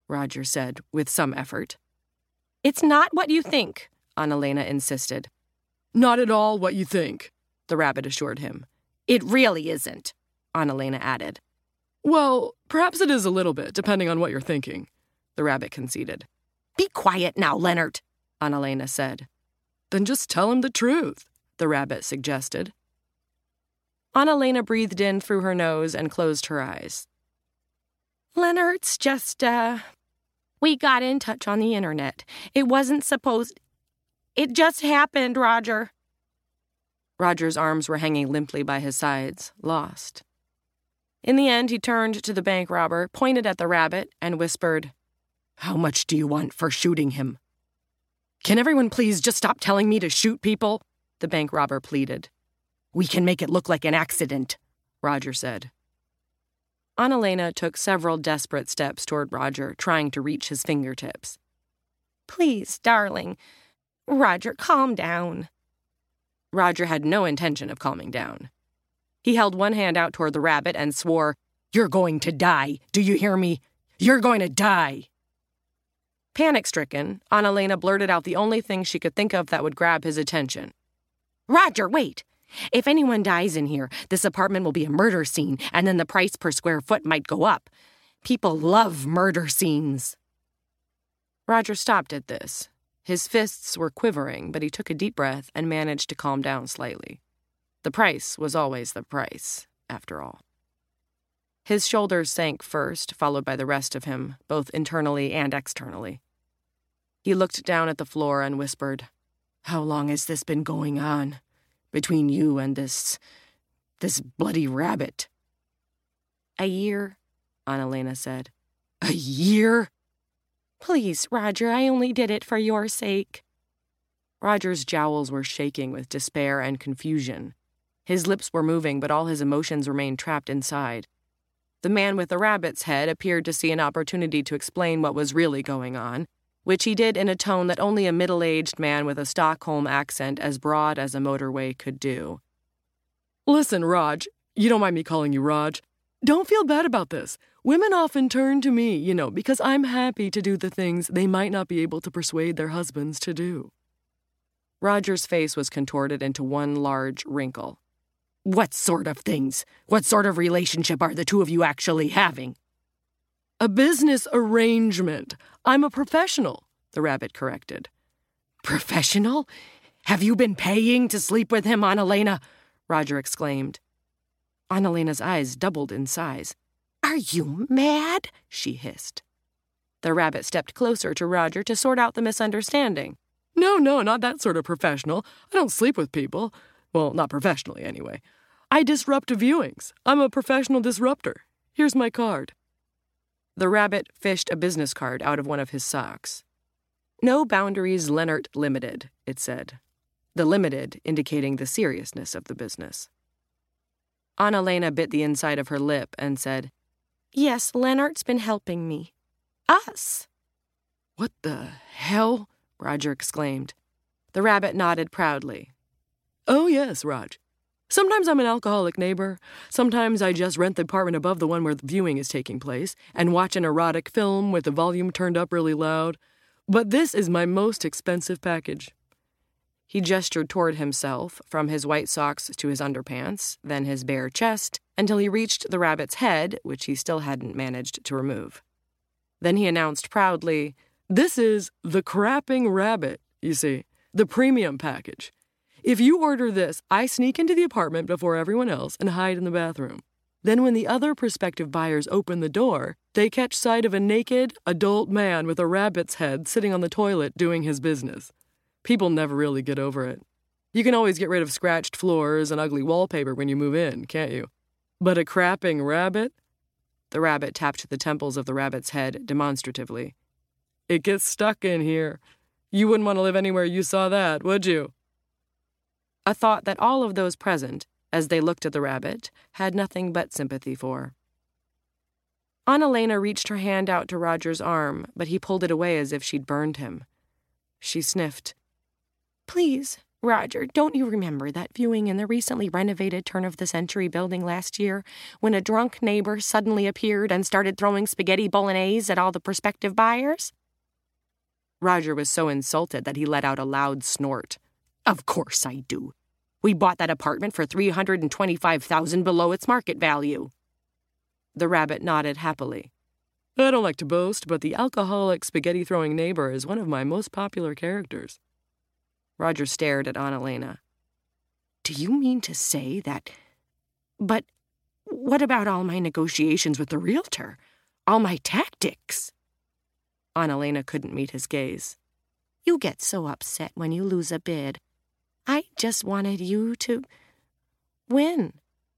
Roger said with some effort. It's not what you think, Annalena insisted. Not at all what you think, the rabbit assured him. It really isn't, Annalena added. Well, perhaps it is a little bit, depending on what you're thinking, the rabbit conceded. Be quiet now, Leonard, Annalena said. Then just tell him the truth, the rabbit suggested. Annalena breathed in through her nose and closed her eyes. Leonard's just, we got in touch on the internet. It wasn't supposed... It just happened, Roger. Roger's arms were hanging limply by his sides, lost. In the end, he turned to the bank robber, pointed at the rabbit, and whispered, How much do you want for shooting him? Can everyone please just stop telling me to shoot people? The bank robber pleaded. We can make it look like an accident, Roger said. Annalena took several desperate steps toward Roger, trying to reach his fingertips. Please, darling. Roger, calm down. Roger had no intention of calming down. He held one hand out toward the rabbit and swore, You're going to die. Do you hear me? You're going to die. Panic-stricken, Annalena blurted out the only thing she could think of that would grab his attention. Roger, wait! If anyone dies in here, this apartment will be a murder scene, and then the price per square foot might go up. People love murder scenes. Roger stopped at this. His fists were quivering, but he took a deep breath and managed to calm down slightly. The price was always the price, after all. His shoulders sank first, followed by the rest of him, both internally and externally. He looked down at the floor and whispered, How long has this been going on? Between you and this bloody rabbit. A year, Annalena said. A year? Please, Roger, I only did it for your sake. Roger's jowls were shaking with despair and confusion. His lips were moving, but all his emotions remained trapped inside. The man with the rabbit's head appeared to see an opportunity to explain what was really going on, which he did in a tone that only a middle-aged man with a Stockholm accent as broad as a motorway could do. Listen, Raj, you don't mind me calling you Raj. Don't feel bad about this. Women often turn to me, because I'm happy to do the things they might not be able to persuade their husbands to do. Roger's face was contorted into one large wrinkle. What sort of things? What sort of relationship are the two of you actually having? A business arrangement. I'm a professional, the rabbit corrected. Professional? Have you been paying to sleep with him, Annalena? Roger exclaimed. Annalena's eyes doubled in size. Are you mad? She hissed. The rabbit stepped closer to Roger to sort out the misunderstanding. No, not that sort of professional. I don't sleep with people. Well, not professionally, anyway. I disrupt viewings. I'm a professional disruptor. Here's my card. The rabbit fished a business card out of one of his socks. No Boundaries Leonard Limited, it said. The limited indicating the seriousness of the business. Annalena bit the inside of her lip and said, Yes, Leonard's been helping me. Us. What the hell? Roger exclaimed. The rabbit nodded proudly. Oh, yes, Raj. Sometimes I'm an alcoholic neighbor. Sometimes I just rent the apartment above the one where the viewing is taking place and watch an erotic film with the volume turned up really loud. But this is my most expensive package. He gestured toward himself, from his white socks to his underpants, then his bare chest, until he reached the rabbit's head, which he still hadn't managed to remove. Then he announced proudly, This is the Crapping Rabbit, you see, the premium package. If you order this, I sneak into the apartment before everyone else and hide in the bathroom. Then when the other prospective buyers open the door, they catch sight of a naked, adult man with a rabbit's head sitting on the toilet doing his business. People never really get over it. You can always get rid of scratched floors and ugly wallpaper when you move in, can't you? But a crapping rabbit? The rabbit tapped the temples of the rabbit's head demonstratively. It gets stuck in here. You wouldn't want to live anywhere you saw that, would you? A thought that all of those present, as they looked at the rabbit, had nothing but sympathy for. Annalena reached her hand out to Roger's arm, but he pulled it away as if she'd burned him. She sniffed. Please, Roger, don't you remember that viewing in the recently renovated turn-of-the-century building last year when a drunk neighbor suddenly appeared and started throwing spaghetti bolognese at all the prospective buyers? Roger was so insulted that he let out a loud snort. Of course I do. We bought that apartment for $325,000 below its market value. The rabbit nodded happily. I don't like to boast, but the alcoholic spaghetti-throwing neighbor is one of my most popular characters. Roger stared at Annalena. Do you mean to say that... But what about all my negotiations with the realtor? All my tactics? Annalena couldn't meet his gaze. You get so upset when you lose a bid. I just wanted you to win.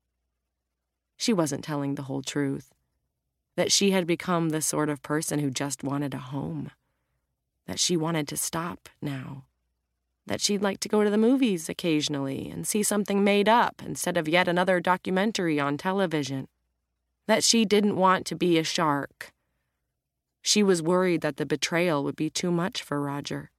She wasn't telling the whole truth. That she had become the sort of person who just wanted a home. That she wanted to stop now. That she'd like to go to the movies occasionally and see something made up instead of yet another documentary on television. That she didn't want to be a shark. She was worried that the betrayal would be too much for Roger.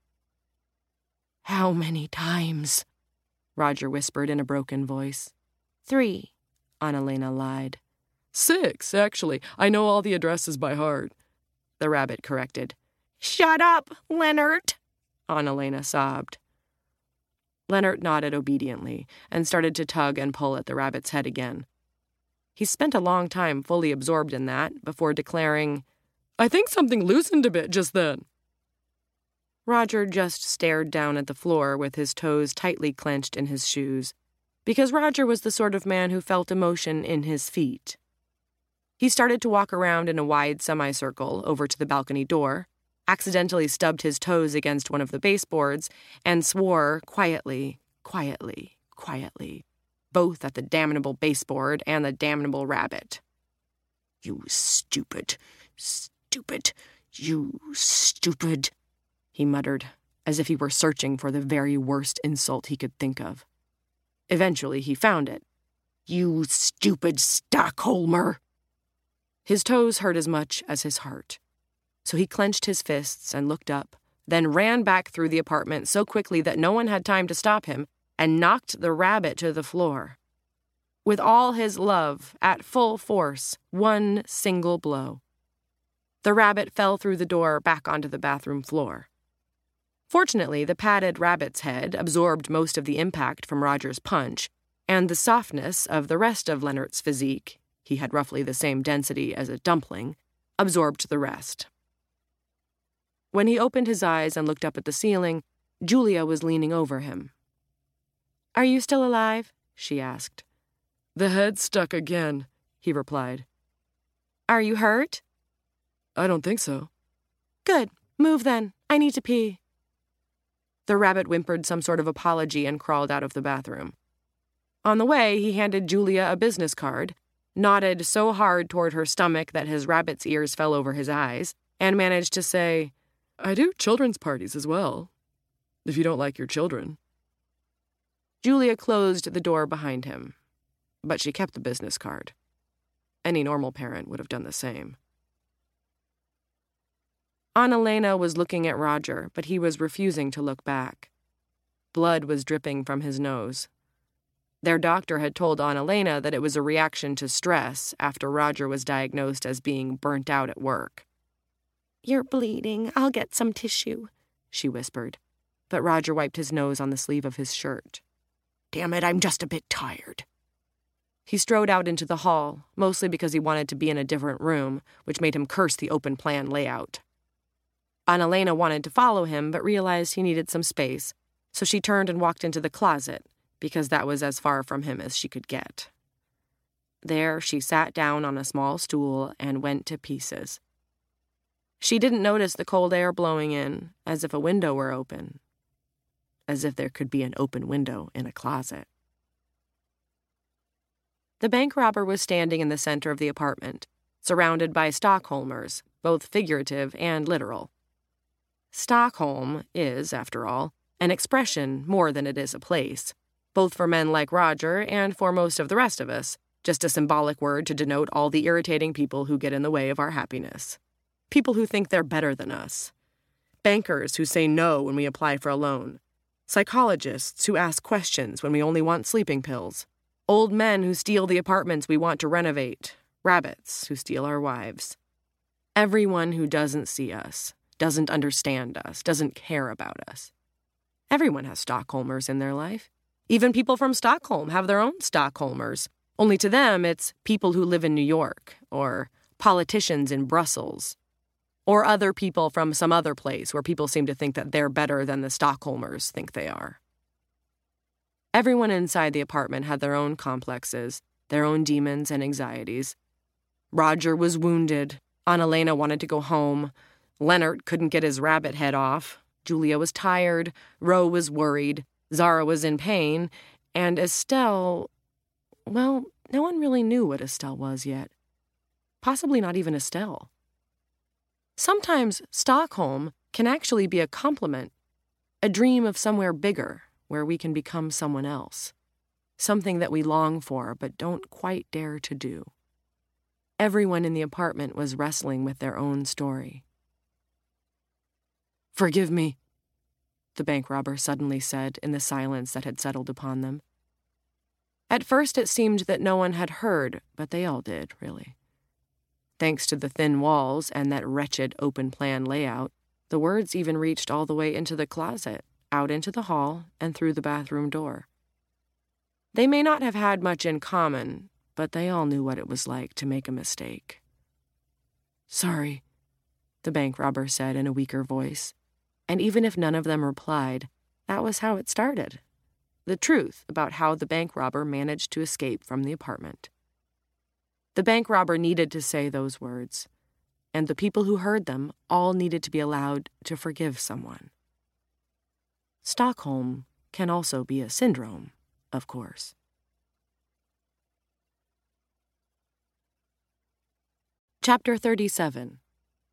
How many times? Roger whispered in a broken voice. 3, Annalena lied. 6, actually. I know all the addresses by heart. The rabbit corrected. Shut up, Leonard, Annalena sobbed. Leonard nodded obediently and started to tug and pull at the rabbit's head again. He spent a long time fully absorbed in that before declaring, I think something loosened a bit just then. Roger just stared down at the floor with his toes tightly clenched in his shoes, because Roger was the sort of man who felt emotion in his feet. He started to walk around in a wide semicircle over to the balcony door, accidentally stubbed his toes against one of the baseboards, and swore quietly, both at the damnable baseboard and the damnable rabbit. You stupid, you stupid, he muttered, as if he were searching for the very worst insult he could think of. Eventually he found it. You stupid Stockholmer! His toes hurt as much as his heart. So he clenched his fists and looked up, then ran back through the apartment so quickly that no one had time to stop him, and knocked the rabbit to the floor. With all his love, at full force, one single blow. The rabbit fell through the door back onto the bathroom floor. Fortunately, the padded rabbit's head absorbed most of the impact from Roger's punch, and the softness of the rest of Leonard's physique, he had roughly the same density as a dumpling, absorbed the rest. When he opened his eyes and looked up at the ceiling, Julia was leaning over him. Are you still alive? She asked. The head stuck again, he replied. Are you hurt? I don't think so. Good. Move then. I need to pee. The rabbit whimpered some sort of apology and crawled out of the bathroom. On the way, he handed Julia a business card, nodded so hard toward her stomach that his rabbit's ears fell over his eyes, and managed to say, I do children's parties as well, if you don't like your children. Julia closed the door behind him, but she kept the business card. Any normal parent would have done the same. Annalena was looking at Roger, but he was refusing to look back. Blood was dripping from his nose. Their doctor had told Annalena that it was a reaction to stress after Roger was diagnosed as being burnt out at work. You're bleeding. I'll get some tissue, she whispered, but Roger wiped his nose on the sleeve of his shirt. Damn it, I'm just a bit tired. He strode out into the hall, mostly because he wanted to be in a different room, which made him curse the open-plan layout. Annalena wanted to follow him, but realized he needed some space, so she turned and walked into the closet, because that was as far from him as she could get. There, she sat down on a small stool and went to pieces. She didn't notice the cold air blowing in, as if a window were open. As if there could be an open window in a closet. The bank robber was standing in the center of the apartment, surrounded by Stockholmers, both figurative and literal. Stockholm is, after all, an expression more than it is a place, both for men like Roger and for most of the rest of us, just a symbolic word to denote all the irritating people who get in the way of our happiness. People who think they're better than us. Bankers who say no when we apply for a loan. Psychologists who ask questions when we only want sleeping pills. Old men who steal the apartments we want to renovate. Rabbits who steal our wives. Everyone who doesn't see us, doesn't understand us, doesn't care about us. Everyone has Stockholmers in their life. Even people from Stockholm have their own Stockholmers. Only to them, it's people who live in New York, or politicians in Brussels, or other people from some other place where people seem to think that they're better than the Stockholmers think they are. Everyone inside the apartment had their own complexes, their own demons and anxieties. Roger was wounded. Anna-Lena wanted to go home. Leonard couldn't get his rabbit head off. Julia was tired. Ro was worried. Zara was in pain. And Estelle, well, no one really knew what Estelle was yet. Possibly not even Estelle. Sometimes Stockholm can actually be a compliment, a dream of somewhere bigger where we can become someone else, something that we long for but don't quite dare to do. Everyone in the apartment was wrestling with their own story. "Forgive me," the bank robber suddenly said in the silence that had settled upon them. At first it seemed that no one had heard, but they all did, really. Thanks to the thin walls and that wretched open-plan layout, the words even reached all the way into the closet, out into the hall, and through the bathroom door. They may not have had much in common, but they all knew what it was like to make a mistake. "Sorry," the bank robber said in a weaker voice. And even if none of them replied, that was how it started. The truth about how the bank robber managed to escape from the apartment. The bank robber needed to say those words, and the people who heard them all needed to be allowed to forgive someone. Stockholm can also be a syndrome, of course. Chapter 37.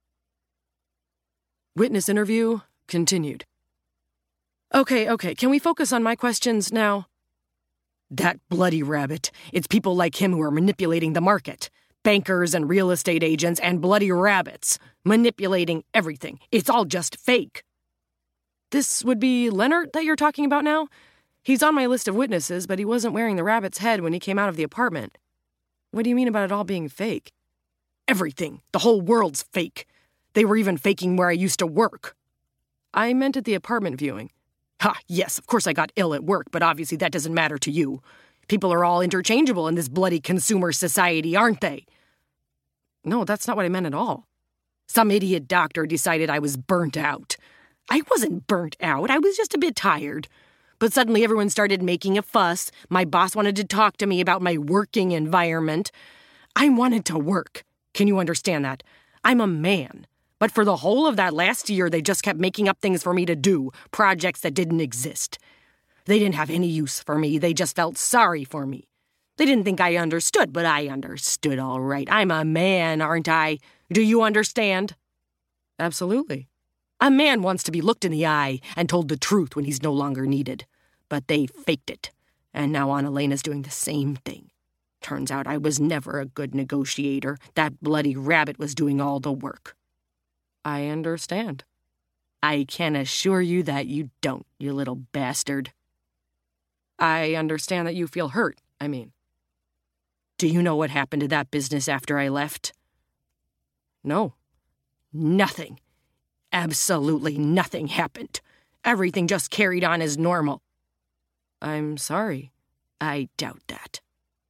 Witness interview continued. Okay, can we focus on my questions now? That bloody rabbit. It's people like him who are manipulating the market. Bankers and real estate agents and bloody rabbits. Manipulating everything. It's all just fake. This would be Leonard that you're talking about now? He's on my list of witnesses, but he wasn't wearing the rabbit's head when he came out of the apartment. What do you mean about it all being fake? Everything. The whole world's fake. They were even faking where I used to work. I meant at the apartment viewing. Ha, yes, of course I got ill at work, but obviously that doesn't matter to you. People are all interchangeable in this bloody consumer society, aren't they? No, that's not what I meant at all. Some idiot doctor decided I was burnt out. I wasn't burnt out, I was just a bit tired. But suddenly everyone started making a fuss. My boss wanted to talk to me about my working environment. I wanted to work. Can you understand that? I'm a man. But for the whole of that last year, they just kept making up things for me to do, projects that didn't exist. They didn't have any use for me. They just felt sorry for me. They didn't think I understood, but I understood all right. I'm a man, aren't I? Do you understand? Absolutely. A man wants to be looked in the eye and told the truth when he's no longer needed. But they faked it. And now Anna-Lena's doing the same thing. Turns out I was never a good negotiator. That bloody rabbit was doing all the work. I understand. I can assure you that you don't, you little bastard. I understand that you feel hurt, I mean. Do you know what happened to that business after I left? No. Nothing. Absolutely nothing happened. Everything just carried on as normal. I'm sorry. I doubt that.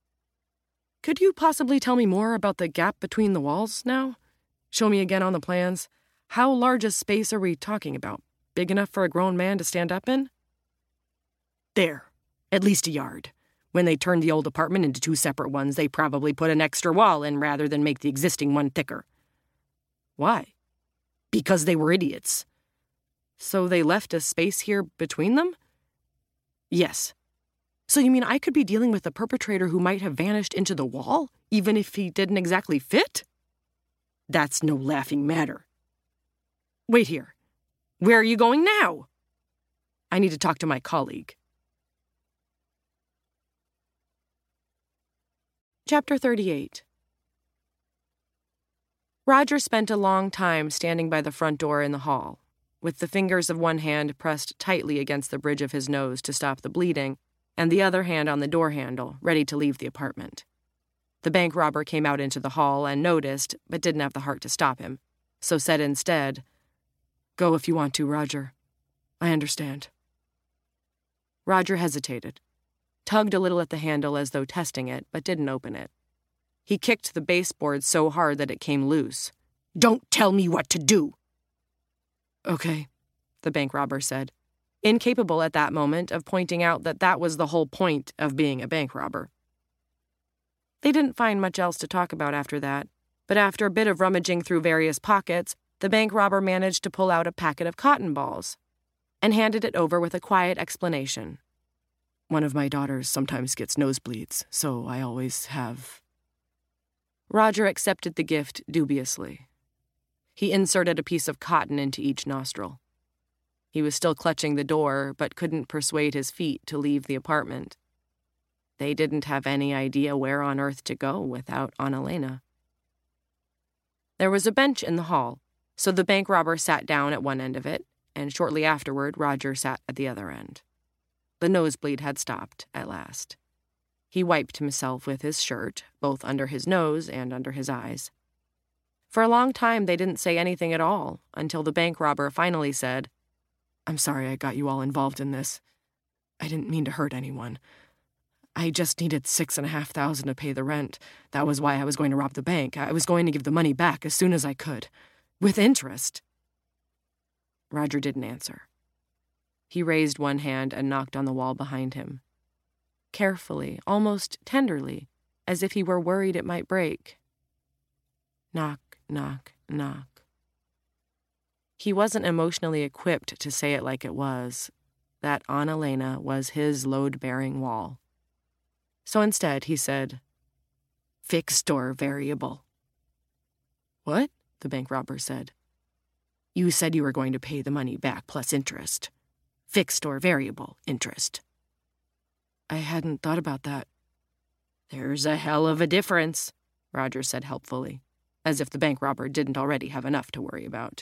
Could you possibly tell me more about the gap between the walls now? Show me again on the plans. How large a space are we talking about? Big enough for a grown man to stand up in? There. At least a yard. When they turned the old apartment into two separate ones, they probably put an extra wall in rather than make the existing one thicker. Why? Because they were idiots. So they left a space here between them? Yes. So you mean I could be dealing with a perpetrator who might have vanished into the wall, even if he didn't exactly fit? That's no laughing matter. Wait here. Where are you going now? I need to talk to my colleague. Chapter 38. Roger spent a long time standing by the front door in the hall. with the fingers of one hand pressed tightly against the bridge of his nose to stop the bleeding, and the other hand on the door handle, ready to leave the apartment. The bank robber came out into the hall and noticed, but didn't have the heart to stop him, so said instead, "Go if you want to, Roger. I understand." Roger hesitated, tugged a little at the handle as though testing it, but didn't open it. He kicked the baseboard so hard that it came loose. "Don't tell me what to do!" "Okay," the bank robber said, incapable at that moment of pointing out that that was the whole point of being a bank robber. They didn't find much else to talk about after that, but after a bit of rummaging through various pockets, the bank robber managed to pull out a packet of cotton balls and handed it over with a quiet explanation. "One of my daughters sometimes gets nosebleeds, so I always have." Roger accepted the gift dubiously. He inserted a piece of cotton into each nostril. He was still clutching the door, but couldn't persuade his feet to leave the apartment. They didn't have any idea where on earth to go without Annalena. There was a bench in the hall, so the bank robber sat down at one end of it, and shortly afterward Roger sat at the other end. The nosebleed had stopped at last. He wiped himself with his shirt, both under his nose and under his eyes. For a long time they didn't say anything at all, until the bank robber finally said, "I'm sorry I got you all involved in this. I didn't mean to hurt anyone. I just needed $6,500 to pay the rent. That was why I was going to rob the bank. I was going to give the money back as soon as I could. With interest." Roger didn't answer. He raised one hand and knocked on the wall behind him. Carefully, almost tenderly, as if he were worried it might break. Knock, knock, knock. He wasn't emotionally equipped to say it like it was, that Annalena was his load-bearing wall. So instead, he said, "Fixed or variable?" "What?" the bank robber said. "You said you were going to pay the money back plus interest. Fixed or variable interest." "I hadn't thought about that." "There's a hell of a difference," Roger said helpfully, as if the bank robber didn't already have enough to worry about.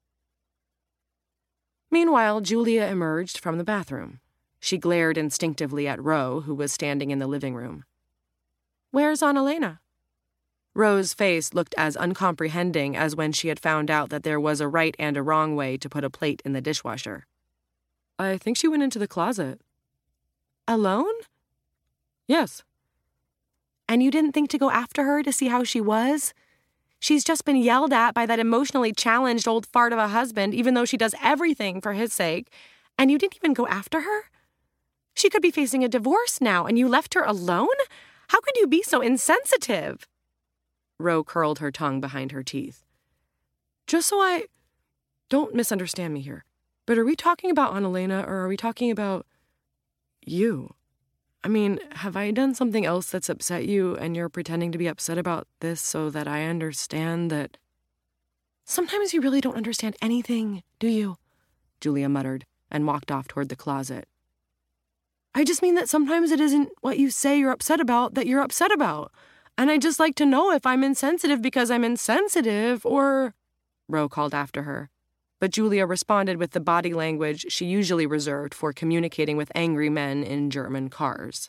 Meanwhile, Julia emerged from the bathroom. She glared instinctively at Ro, who was standing in the living room. "Where's Annalena?" Ro's face looked as uncomprehending as when she had found out that there was a right and a wrong way to put a plate in the dishwasher. "I think she went into the closet." "Alone?" "Yes." "And you didn't think to go after her to see how she was? She's just been yelled at by that emotionally challenged old fart of a husband, even though she does everything for his sake, and you didn't even go after her? She could be facing a divorce now, and you left her alone? How could you be so insensitive?" Ro curled her tongue behind her teeth. "Just so I... Don't misunderstand me here, but are we talking about Annalena, or are we talking about you? I mean, have I done something else that's upset you, and you're pretending to be upset about this so that I understand that..." "Sometimes you really don't understand anything, do you?" Julia muttered, and walked off toward the closet. "I just mean that sometimes it isn't what you say you're upset about that you're upset about. And I'd just like to know if I'm insensitive because I'm insensitive, or..." Ro called after her. But Julia responded with the body language she usually reserved for communicating with angry men in German cars.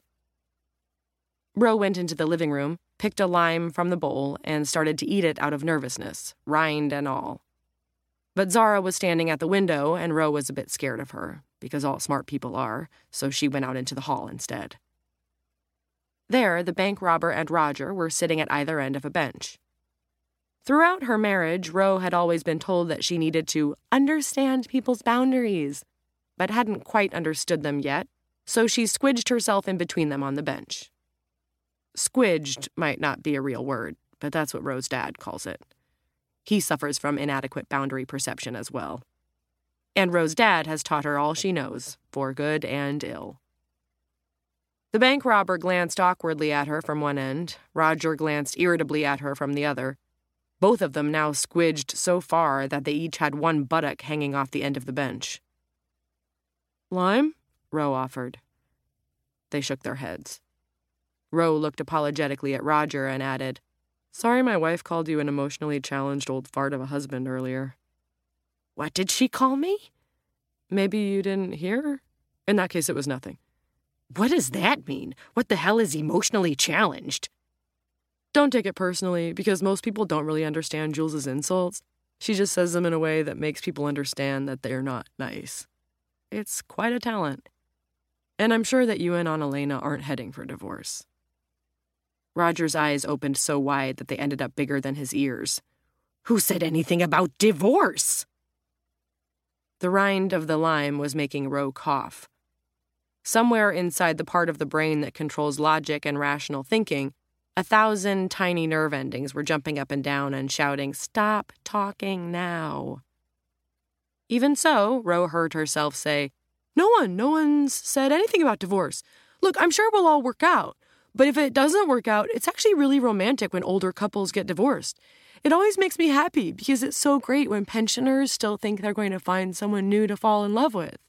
Ro went into the living room, picked a lime from the bowl, and started to eat it out of nervousness, rind and all. But Zara was standing at the window, and Ro was a bit scared of her, because all smart people are, so she went out into the hall instead. There, the bank robber and Roger were sitting at either end of a bench. Throughout her marriage, Ro had always been told that she needed to understand people's boundaries, but hadn't quite understood them yet, so she squidged herself in between them on the bench. Squidged might not be a real word, but that's what Ro's dad calls it. He suffers from inadequate boundary perception as well. And Ro's dad has taught her all she knows, for good and ill. The bank robber glanced awkwardly at her from one end. Roger glanced irritably at her from the other. Both of them now squidged so far that they each had one buttock hanging off the end of the bench. "Lime?" Ro offered. They shook their heads. Ro looked apologetically at Roger and added, "Sorry my wife called you an emotionally challenged old fart of a husband earlier." What did she call me? Maybe you didn't hear? In that case, it was nothing. What does that mean? What the hell is emotionally challenged? Don't take it personally, because most people don't really understand Jules's insults. She just says them in a way that makes people understand that they're not nice. It's quite a talent. And I'm sure that you and Annalena aren't heading for divorce. Roger's eyes opened so wide that they ended up bigger than his ears. Who said anything about divorce? The rind of the lime was making Ro cough. Somewhere inside the part of the brain that controls logic and rational thinking, 1,000 tiny nerve endings were jumping up and down and shouting, "Stop talking now." Even so, Ro heard herself say, No one's said anything about divorce. Look, I'm sure we'll all work out. But if it doesn't work out, it's actually really romantic when older couples get divorced. It always makes me happy because it's so great when pensioners still think they're going to find someone new to fall in love with.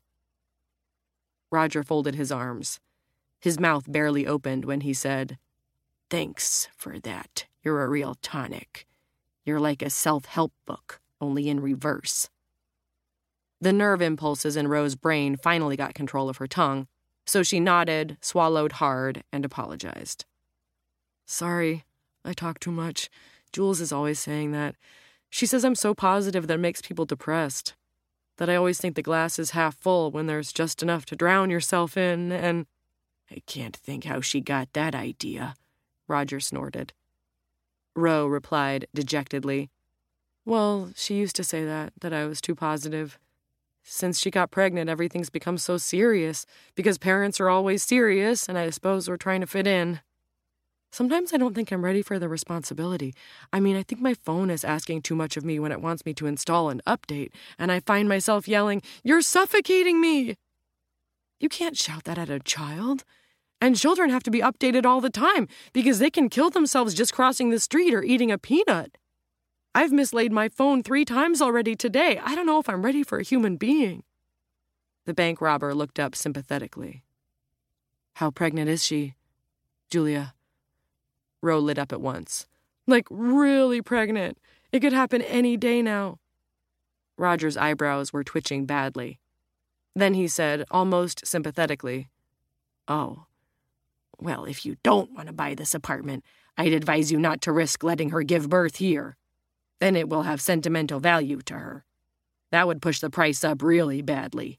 Roger folded his arms. His mouth barely opened when he said, Thanks for that. You're a real tonic. You're like a self-help book, only in reverse. The nerve impulses in Ro's brain finally got control of her tongue, so she nodded, swallowed hard, and apologized. Sorry, I talk too much. Jules is always saying that. She says I'm so positive that it makes people depressed. That I always think the glass is half full when there's just enough to drown yourself in, and... I can't think how she got that idea, Roger snorted. Ro replied dejectedly, Well, she used to say that I was too positive. Since she got pregnant, everything's become so serious, because parents are always serious, and I suppose we're trying to fit in. Sometimes I don't think I'm ready for the responsibility. I think my phone is asking too much of me when it wants me to install an update, and I find myself yelling, You're suffocating me! You can't shout that at a child. And children have to be updated all the time, because they can kill themselves just crossing the street or eating a peanut. I've mislaid my phone 3 times already today. I don't know if I'm ready for a human being. The bank robber looked up sympathetically. How pregnant is she, Julia? Ro lit up at once. Like really pregnant. It could happen any day now. Roger's eyebrows were twitching badly. Then he said, almost sympathetically, Oh, well, if you don't want to buy this apartment, I'd advise you not to risk letting her give birth here. Then it will have sentimental value to her. That would push the price up really badly.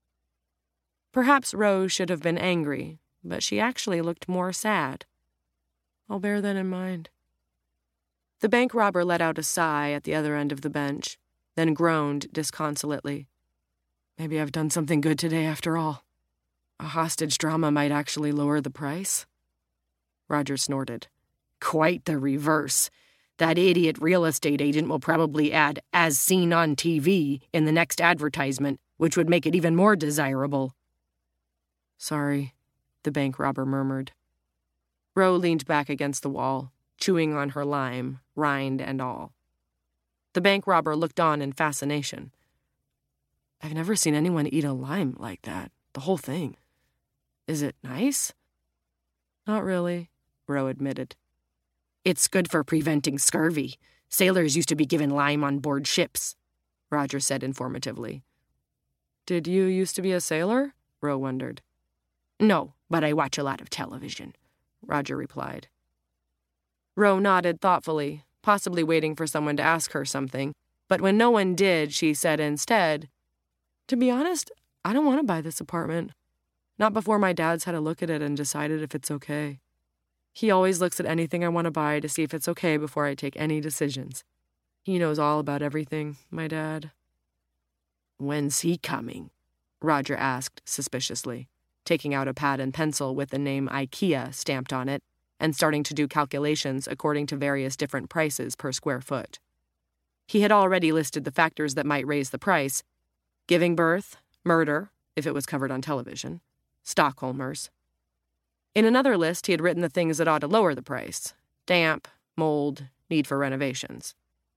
Perhaps Rose should have been angry, but she actually looked more sad. I'll bear that in mind. The bank robber let out a sigh at the other end of the bench, then groaned disconsolately. Maybe I've done something good today after all. A hostage drama might actually lower the price. Roger snorted. Quite the reverse. That idiot real estate agent will probably add "as seen on TV" in the next advertisement, which would make it even more desirable. Sorry, the bank robber murmured. Ro leaned back against the wall, chewing on her lime, rind and all. The bank robber looked on in fascination. I've never seen anyone eat a lime like that, the whole thing. Is it nice? Not really, Ro admitted. It's good for preventing scurvy. Sailors used to be given lime on board ships, Roger said informatively. Did you used to be a sailor? Ro wondered. No, but I watch a lot of television, Roger replied. Ro nodded thoughtfully, possibly waiting for someone to ask her something, but when no one did, she said instead, To be honest, I don't want to buy this apartment. Not before my dad's had a look at it and decided if it's okay. He always looks at anything I want to buy to see if it's okay before I take any decisions. He knows all about everything, my dad. When's he coming? Roger asked suspiciously, taking out a pad and pencil with the name IKEA stamped on it and starting to do calculations according to various different prices per square foot. He had already listed the factors that might raise the price: giving birth, murder, if it was covered on television, Stockholmers. In another list, he had written the things that ought to lower the price: damp, mold, need for renovations.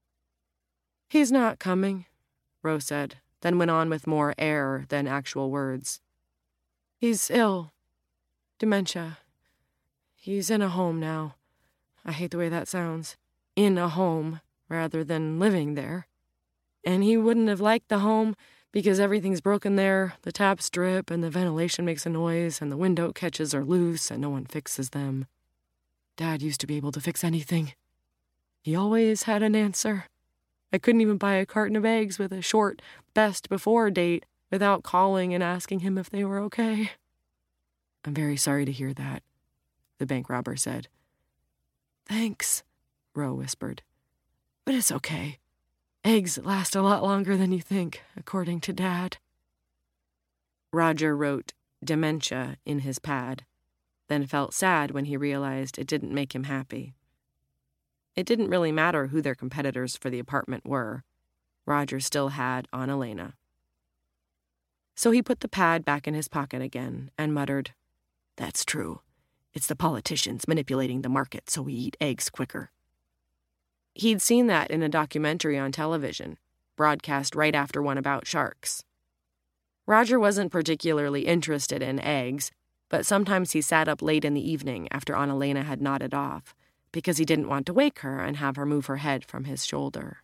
He's not coming, Rose said, then went on with more air than actual words. He's ill. Dementia. He's in a home now. I hate the way that sounds. In a home, rather than living there. And he wouldn't have liked the home because everything's broken there. The taps drip and the ventilation makes a noise and the window catches are loose and no one fixes them. Dad used to be able to fix anything. He always had an answer. I couldn't even buy a carton of eggs with a short best before date without calling and asking him if they were okay. I'm very sorry to hear that, the bank robber said. Thanks, Ro whispered. But it's okay. Eggs last a lot longer than you think, according to Dad. Roger wrote dementia in his pad, then felt sad when he realized it didn't make him happy. It didn't really matter who their competitors for the apartment were. Roger still had Aunt Elena. So he put the pad back in his pocket again and muttered, That's true. It's the politicians manipulating the market so we eat eggs quicker. He'd seen that in a documentary on television, broadcast right after one about sharks. Roger wasn't particularly interested in eggs, but sometimes he sat up late in the evening after Aunt Elena had nodded off, because he didn't want to wake her and have her move her head from his shoulder.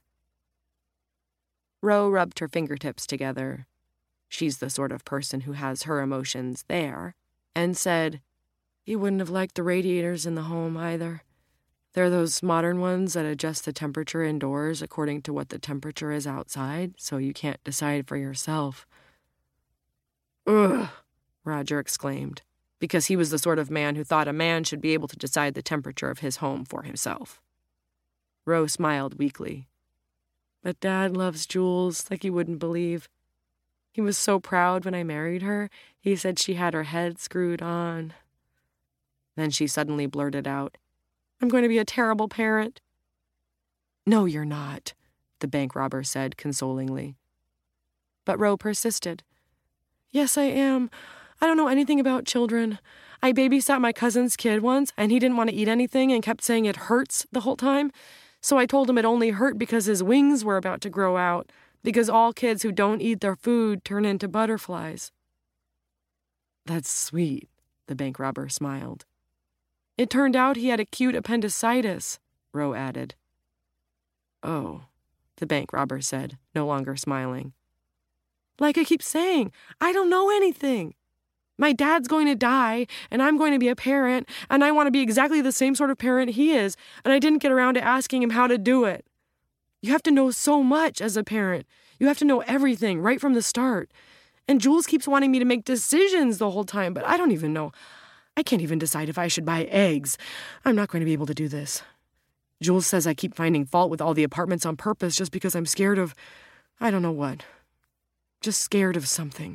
Ro rubbed her fingertips together. She's the sort of person who has her emotions there, and said, He wouldn't have liked the radiators in the home either. They're those modern ones that adjust the temperature indoors according to what the temperature is outside, so you can't decide for yourself. Ugh, Roger exclaimed, because he was the sort of man who thought a man should be able to decide the temperature of his home for himself. Ro smiled weakly. But Dad loves Jules like you wouldn't believe. He was so proud when I married her. He said she had her head screwed on. Then she suddenly blurted out, I'm going to be a terrible parent. No, you're not, the bank robber said consolingly. But Ro persisted. Yes, I am. I don't know anything about children. I babysat my cousin's kid once, and he didn't want to eat anything and kept saying it hurts the whole time. So I told him it only hurt because his wings were about to grow out, because all kids who don't eat their food turn into butterflies. That's sweet, the bank robber smiled. It turned out he had acute appendicitis, Ro added. Oh, the bank robber said, no longer smiling. Like I keep saying, I don't know anything. My dad's going to die, and I'm going to be a parent, and I want to be exactly the same sort of parent he is, and I didn't get around to asking him how to do it. You have to know so much as a parent. You have to know everything right from the start. And Jules keeps wanting me to make decisions the whole time, but I don't even know. I can't even decide if I should buy eggs. I'm not going to be able to do this. Jules says I keep finding fault with all the apartments on purpose just because I'm scared of, I don't know what. Just scared of something.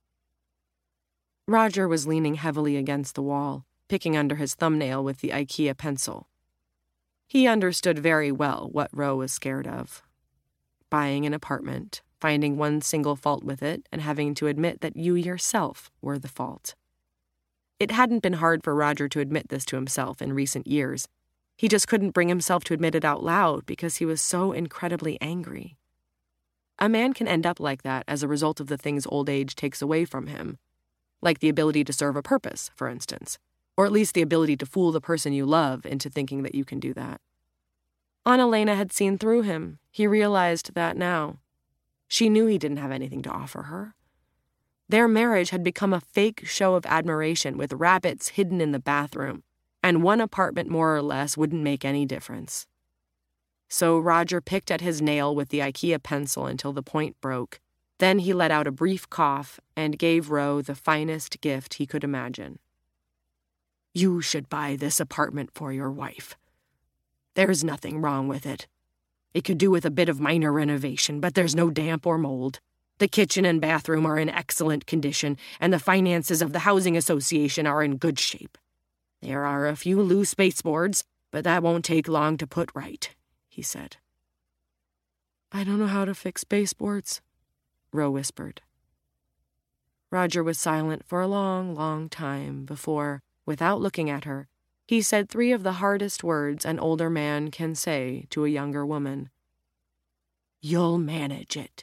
Roger was leaning heavily against the wall, picking under his thumbnail with the IKEA pencil. He understood very well what Ro was scared of. Buying an apartment, finding one single fault with it, and having to admit that you yourself were the fault. It hadn't been hard for Roger to admit this to himself in recent years. He just couldn't bring himself to admit it out loud because he was so incredibly angry. A man can end up like that as a result of the things old age takes away from him, like the ability to serve a purpose, for instance, or at least the ability to fool the person you love into thinking that you can do that. Aunt Elena had seen through him. He realized that now. She knew he didn't have anything to offer her. Their marriage had become a fake show of admiration with rabbits hidden in the bathroom, and one apartment more or less wouldn't make any difference. So Roger picked at his nail with the IKEA pencil until the point broke. Then he let out a brief cough and gave Ro the finest gift he could imagine. You should buy this apartment for your wife. There's nothing wrong with it. It could do with a bit of minor renovation, but there's no damp or mold. The kitchen and bathroom are in excellent condition, and the finances of the housing association are in good shape. There are a few loose baseboards, but that won't take long to put right, he said. I don't know how to fix baseboards, Ro whispered. Roger was silent for a long, long time before, without looking at her, he said 3 of the hardest words an older man can say to a younger woman. You'll manage it.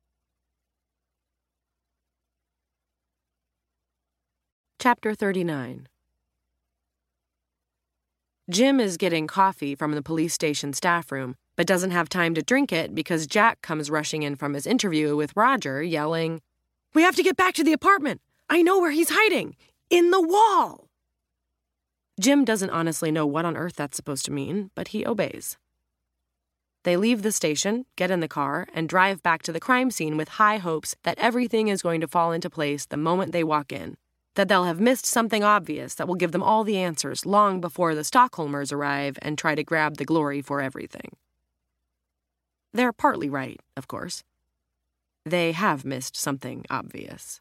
Chapter 39. Jim is getting coffee from the police station staff room but doesn't have time to drink it because Jack comes rushing in from his interview with Roger, yelling, "We have to get back to the apartment! I know where he's hiding! In the wall!" Jim doesn't honestly know what on earth that's supposed to mean, but he obeys. They leave the station, get in the car, and drive back to the crime scene with high hopes that everything is going to fall into place the moment they walk in, that they'll have missed something obvious that will give them all the answers long before the Stockholmers arrive and try to grab the glory for everything. They're partly right, of course. They have missed something obvious.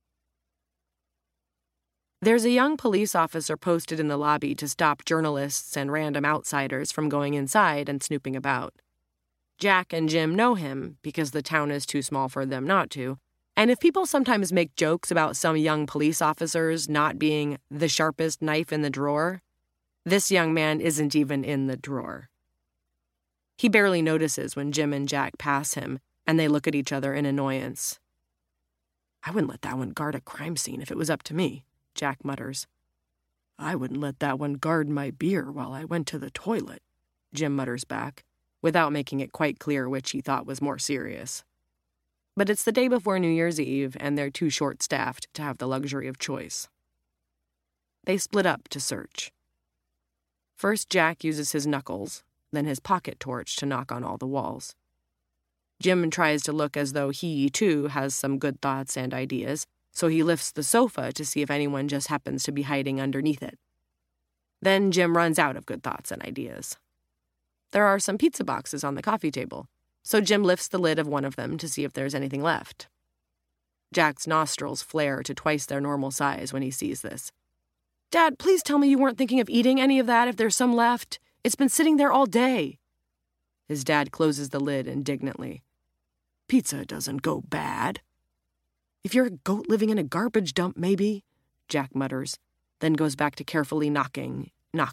There's a young police officer posted in the lobby to stop journalists and random outsiders from going inside and snooping about. Jack and Jim know him because the town is too small for them not to, and if people sometimes make jokes about some young police officers not being the sharpest knife in the drawer, this young man isn't even in the drawer. He barely notices when Jim and Jack pass him, and they look at each other in annoyance. "I wouldn't let that one guard a crime scene if it was up to me," Jack mutters. "I wouldn't let that one guard my beer while I went to the toilet," Jim mutters back, without making it quite clear which he thought was more serious. But it's the day before New Year's Eve, and they're too short-staffed to have the luxury of choice. They split up to search. First, Jack uses his knuckles, then his pocket torch to knock on all the walls. Jim tries to look as though he, too, has some good thoughts and ideas, so he lifts the sofa to see if anyone just happens to be hiding underneath it. Then Jim runs out of good thoughts and ideas. There are some pizza boxes on the coffee table, so Jim lifts the lid of one of them to see if there's anything left. Jack's nostrils flare to twice their normal size when he sees this. "Dad, please tell me you weren't thinking of eating any of that if there's some left. It's been sitting there all day." His dad closes the lid indignantly. "Pizza doesn't go bad." "If you're a goat living in a garbage dump, maybe," Jack mutters, then goes back to carefully knocking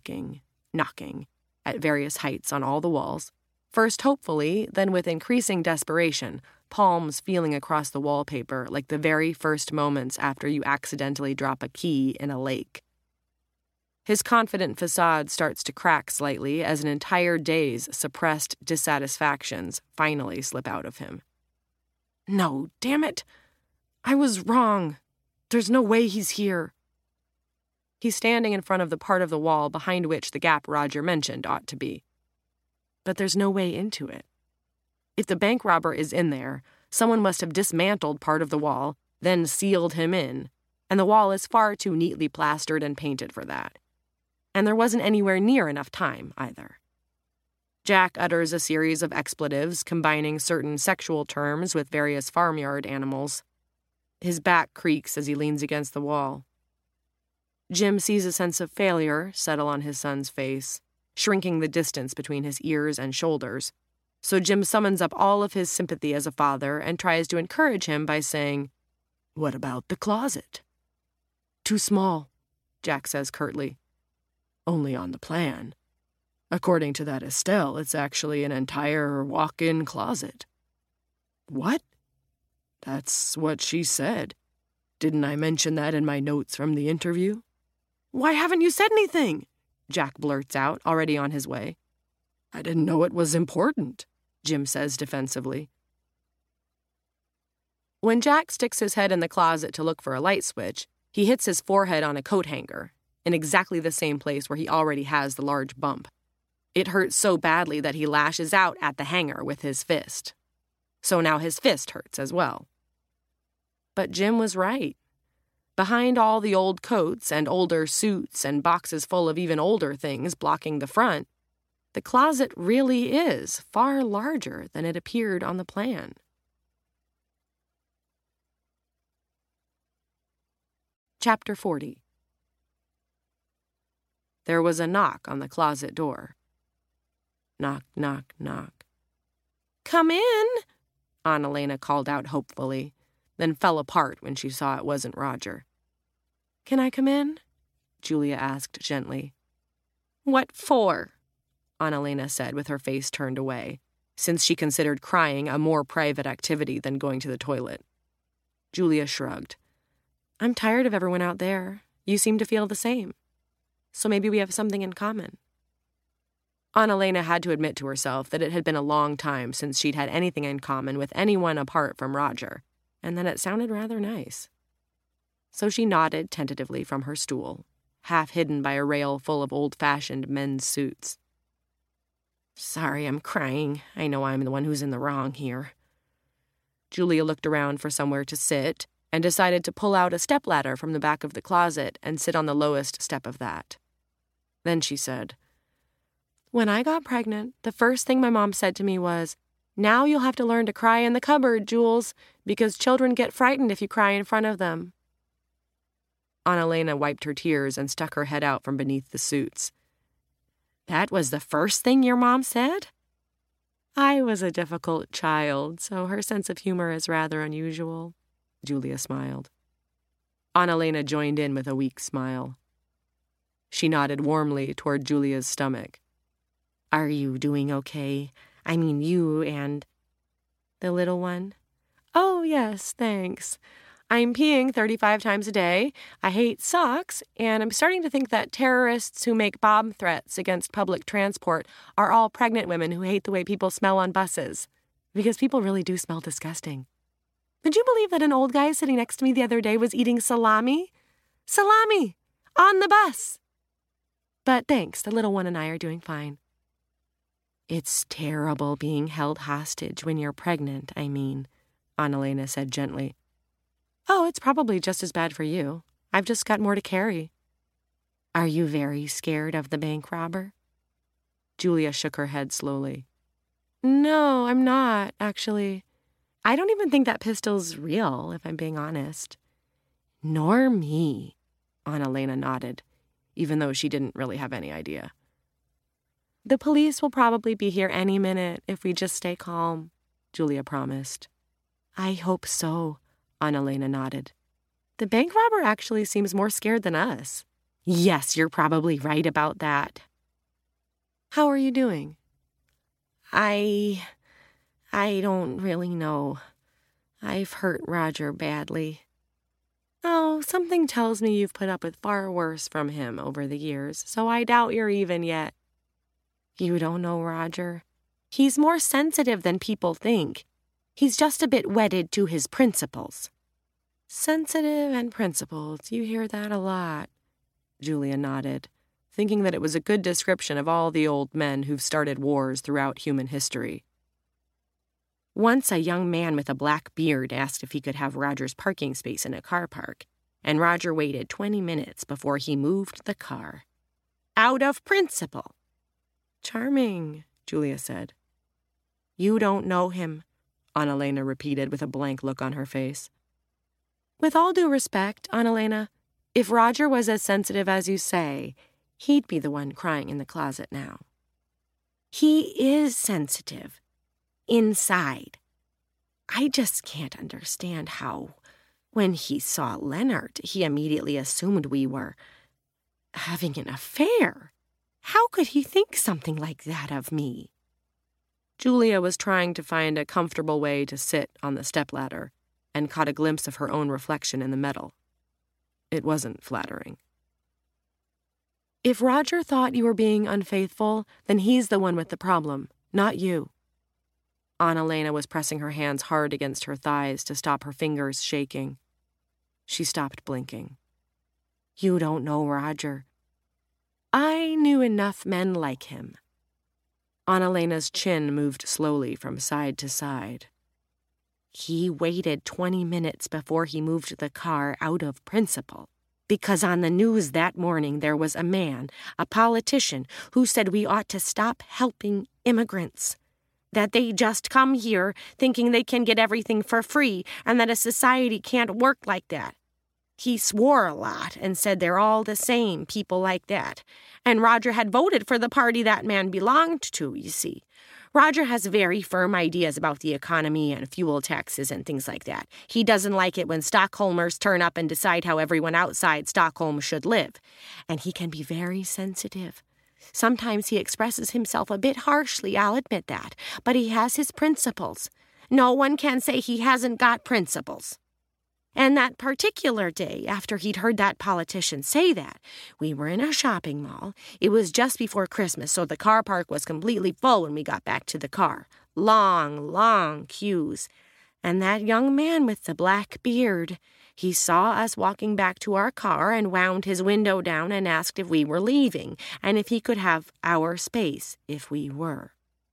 at various heights on all the walls, first hopefully, then with increasing desperation, palms feeling across the wallpaper like the very first moments after you accidentally drop a key in a lake. His confident facade starts to crack slightly as an entire day's suppressed dissatisfactions finally slip out of him. "No, damn it! I was wrong. There's no way he's here." He's standing in front of the part of the wall behind which the gap Roger mentioned ought to be. But there's no way into it. If the bank robber is in there, someone must have dismantled part of the wall, then sealed him in, and the wall is far too neatly plastered and painted for that. And there wasn't anywhere near enough time, either. Jack utters a series of expletives combining certain sexual terms with various farmyard animals. His back creaks as he leans against the wall. Jim sees a sense of failure settle on his son's face, shrinking the distance between his ears and shoulders. So Jim summons up all of his sympathy as a father and tries to encourage him by saying, "What about the closet?" "Too small," Jack says curtly. "Only on the plan. According to that Estelle, it's actually an entire walk-in closet." "What?" "That's what she said. Didn't I mention that in my notes from the interview?" "Why haven't you said anything?" Jack blurts out, already on his way. "I didn't know it was important," Jim says defensively. When Jack sticks his head in the closet to look for a light switch, he hits his forehead on a coat hanger, in exactly the same place where he already has the large bump. It hurts so badly that he lashes out at the hanger with his fist. So now his fist hurts as well. But Jim was right. Behind all the old coats and older suits and boxes full of even older things blocking the front, the closet really is far larger than it appeared on the plan. Chapter 40. There was a knock on the closet door. Knock, knock, knock. "Come in," Annalena called out hopefully, then fell apart when she saw it wasn't Roger. "Can I come in?" Julia asked gently. "What for?" Annalena said with her face turned away, since she considered crying a more private activity than going to the toilet. Julia shrugged. "I'm tired of everyone out there. You seem to feel the same. So maybe we have something in common." Annalena had to admit to herself that it had been a long time since she'd had anything in common with anyone apart from Roger, and that it sounded rather nice. So she nodded tentatively from her stool, half hidden by a rail full of old-fashioned men's suits. "Sorry I'm crying. I know I'm the one who's in the wrong here." Julia looked around for somewhere to sit and decided to pull out a stepladder from the back of the closet and sit on the lowest step of that. Then she said, "When I got pregnant, the first thing my mom said to me was, 'Now you'll have to learn to cry in the cupboard, Jules, because children get frightened if you cry in front of them.'" Annalena wiped her tears and stuck her head out from beneath the suits. "That was the first thing your mom said?" "I was a difficult child, so her sense of humor is rather unusual," Julia smiled. Annalena joined in with a weak smile. She nodded warmly toward Julia's stomach. "Are you doing okay? I mean, you and the little one?" "Oh, yes, thanks. I'm peeing 35 times a day, I hate socks, and I'm starting to think that terrorists who make bomb threats against public transport are all pregnant women who hate the way people smell on buses. Because people really do smell disgusting. Would you believe that an old guy sitting next to me the other day was eating salami? Salami! On the bus! But thanks, the little one and I are doing fine." "It's terrible being held hostage when you're pregnant, I mean," Annalena said gently. "Oh, it's probably just as bad for you. I've just got more to carry." "Are you very scared of the bank robber?" Julia shook her head slowly. "No, I'm not, actually. I don't even think that pistol's real, if I'm being honest." "Nor me," Annalena nodded, even though she didn't really have any idea. "The police will probably be here any minute if we just stay calm," Julia promised. "I hope so," Annalena nodded. "The bank robber actually seems more scared than us." "Yes, you're probably right about that." "How are you doing?" I don't really know. I've hurt Roger badly." "Oh, something tells me you've put up with far worse from him over the years, so I doubt you're even yet." "You don't know Roger. He's more sensitive than people think. He's just a bit wedded to his principles." "Sensitive and principled, you hear that a lot," Julia nodded, thinking that it was a good description of all the old men who've started wars throughout human history. Once a young man with a black beard asked if he could have Roger's parking space in a car park, and Roger waited 20 minutes before he moved the car. Out of principle. "Charming," Julia said. "You don't know him," Annalena repeated with a blank look on her face. "With all due respect, Annalena, if Roger was as sensitive as you say, he'd be the one crying in the closet now." "He is sensitive. Inside. I just can't understand how, when he saw Leonard, he immediately assumed we were having an affair. How could he think something like that of me?" Julia was trying to find a comfortable way to sit on the stepladder and caught a glimpse of her own reflection in the metal. It wasn't flattering. "If Roger thought you were being unfaithful, then he's the one with the problem, not you." Annalena was pressing her hands hard against her thighs to stop her fingers shaking. She stopped blinking. "You don't know Roger. I knew enough men like him." Annalena's chin moved slowly from side to side. "He waited 20 minutes before he moved the car out of principle, because on the news that morning there was a man, a politician, who said we ought to stop helping immigrants. That they just come here thinking they can get everything for free and that a society can't work like that. He swore a lot and said they're all the same, people like that. And Roger had voted for the party that man belonged to, you see. Roger has very firm ideas about the economy and fuel taxes and things like that. He doesn't like it when Stockholmers turn up and decide how everyone outside Stockholm should live. And he can be very sensitive. Sometimes he expresses himself a bit harshly, I'll admit that, but he has his principles. No one can say he hasn't got principles." And that particular day, after he'd heard that politician say that, we were in a shopping mall. It was just before Christmas, so the car park was completely full when we got back to the car. Long, long queues. And that young man with the black beard, he saw us walking back to our car and wound his window down and asked if we were leaving, and if he could have our space if we were.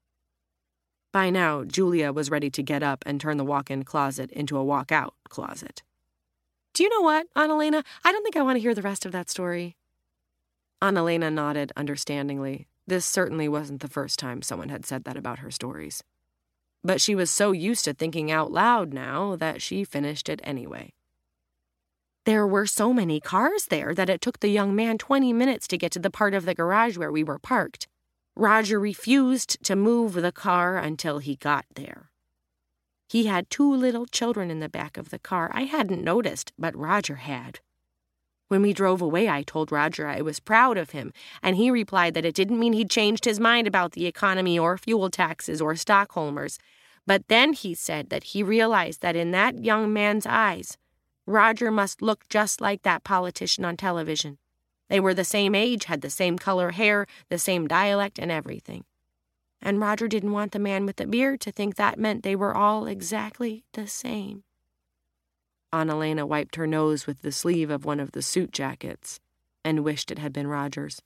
By now, Julia was ready to get up and turn the walk-in closet into a walk-out closet. Do you know what, Annalena? I don't think I want to hear the rest of that story. Annalena nodded understandingly. This certainly wasn't the first time someone had said that about her stories. But she was so used to thinking out loud now that she finished it anyway. There were so many cars there that it took the young man 20 minutes to get to the part of the garage where we were parked. Roger refused to move the car until he got there. He had 2 little children in the back of the car. I hadn't noticed, but Roger had. When we drove away, I told Roger I was proud of him, and he replied that it didn't mean he'd changed his mind about the economy or fuel taxes or Stockholmers. But then he said that he realized that in that young man's eyes, Roger must look just like that politician on television. They were the same age, had the same color hair, the same dialect, and everything. And Roger didn't want the man with the beard to think that meant they were all exactly the same. Annalena wiped her nose with the sleeve of one of the suit jackets and wished it had been Roger's.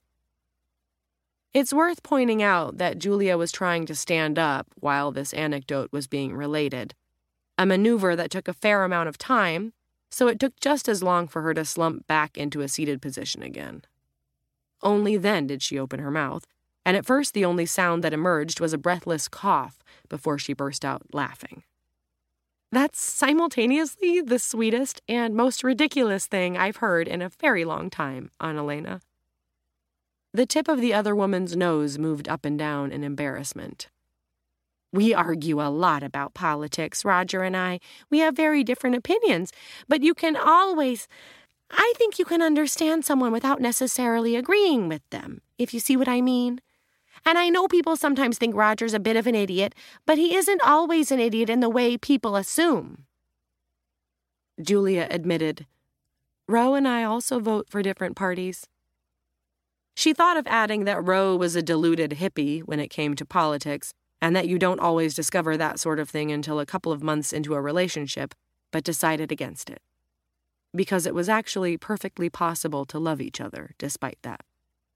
It's worth pointing out that Julia was trying to stand up while this anecdote was being related, a maneuver that took a fair amount of time, so it took just as long for her to slump back into a seated position again. Only then did she open her mouth, and at first the only sound that emerged was a breathless cough before she burst out laughing. That's simultaneously the sweetest and most ridiculous thing I've heard in a very long time, Annalena. The tip of the other woman's nose moved up and down in embarrassment. We argue a lot about politics, Roger and I. We have very different opinions, but you can always... I think you can understand someone without necessarily agreeing with them, if you see what I mean. And I know people sometimes think Roger's a bit of an idiot, but he isn't always an idiot in the way people assume. Julia admitted, Ro and I also vote for different parties. She thought of adding that Ro was a deluded hippie when it came to politics, and that you don't always discover that sort of thing until a couple of months into a relationship, but decided against it. Because it was actually perfectly possible to love each other despite that.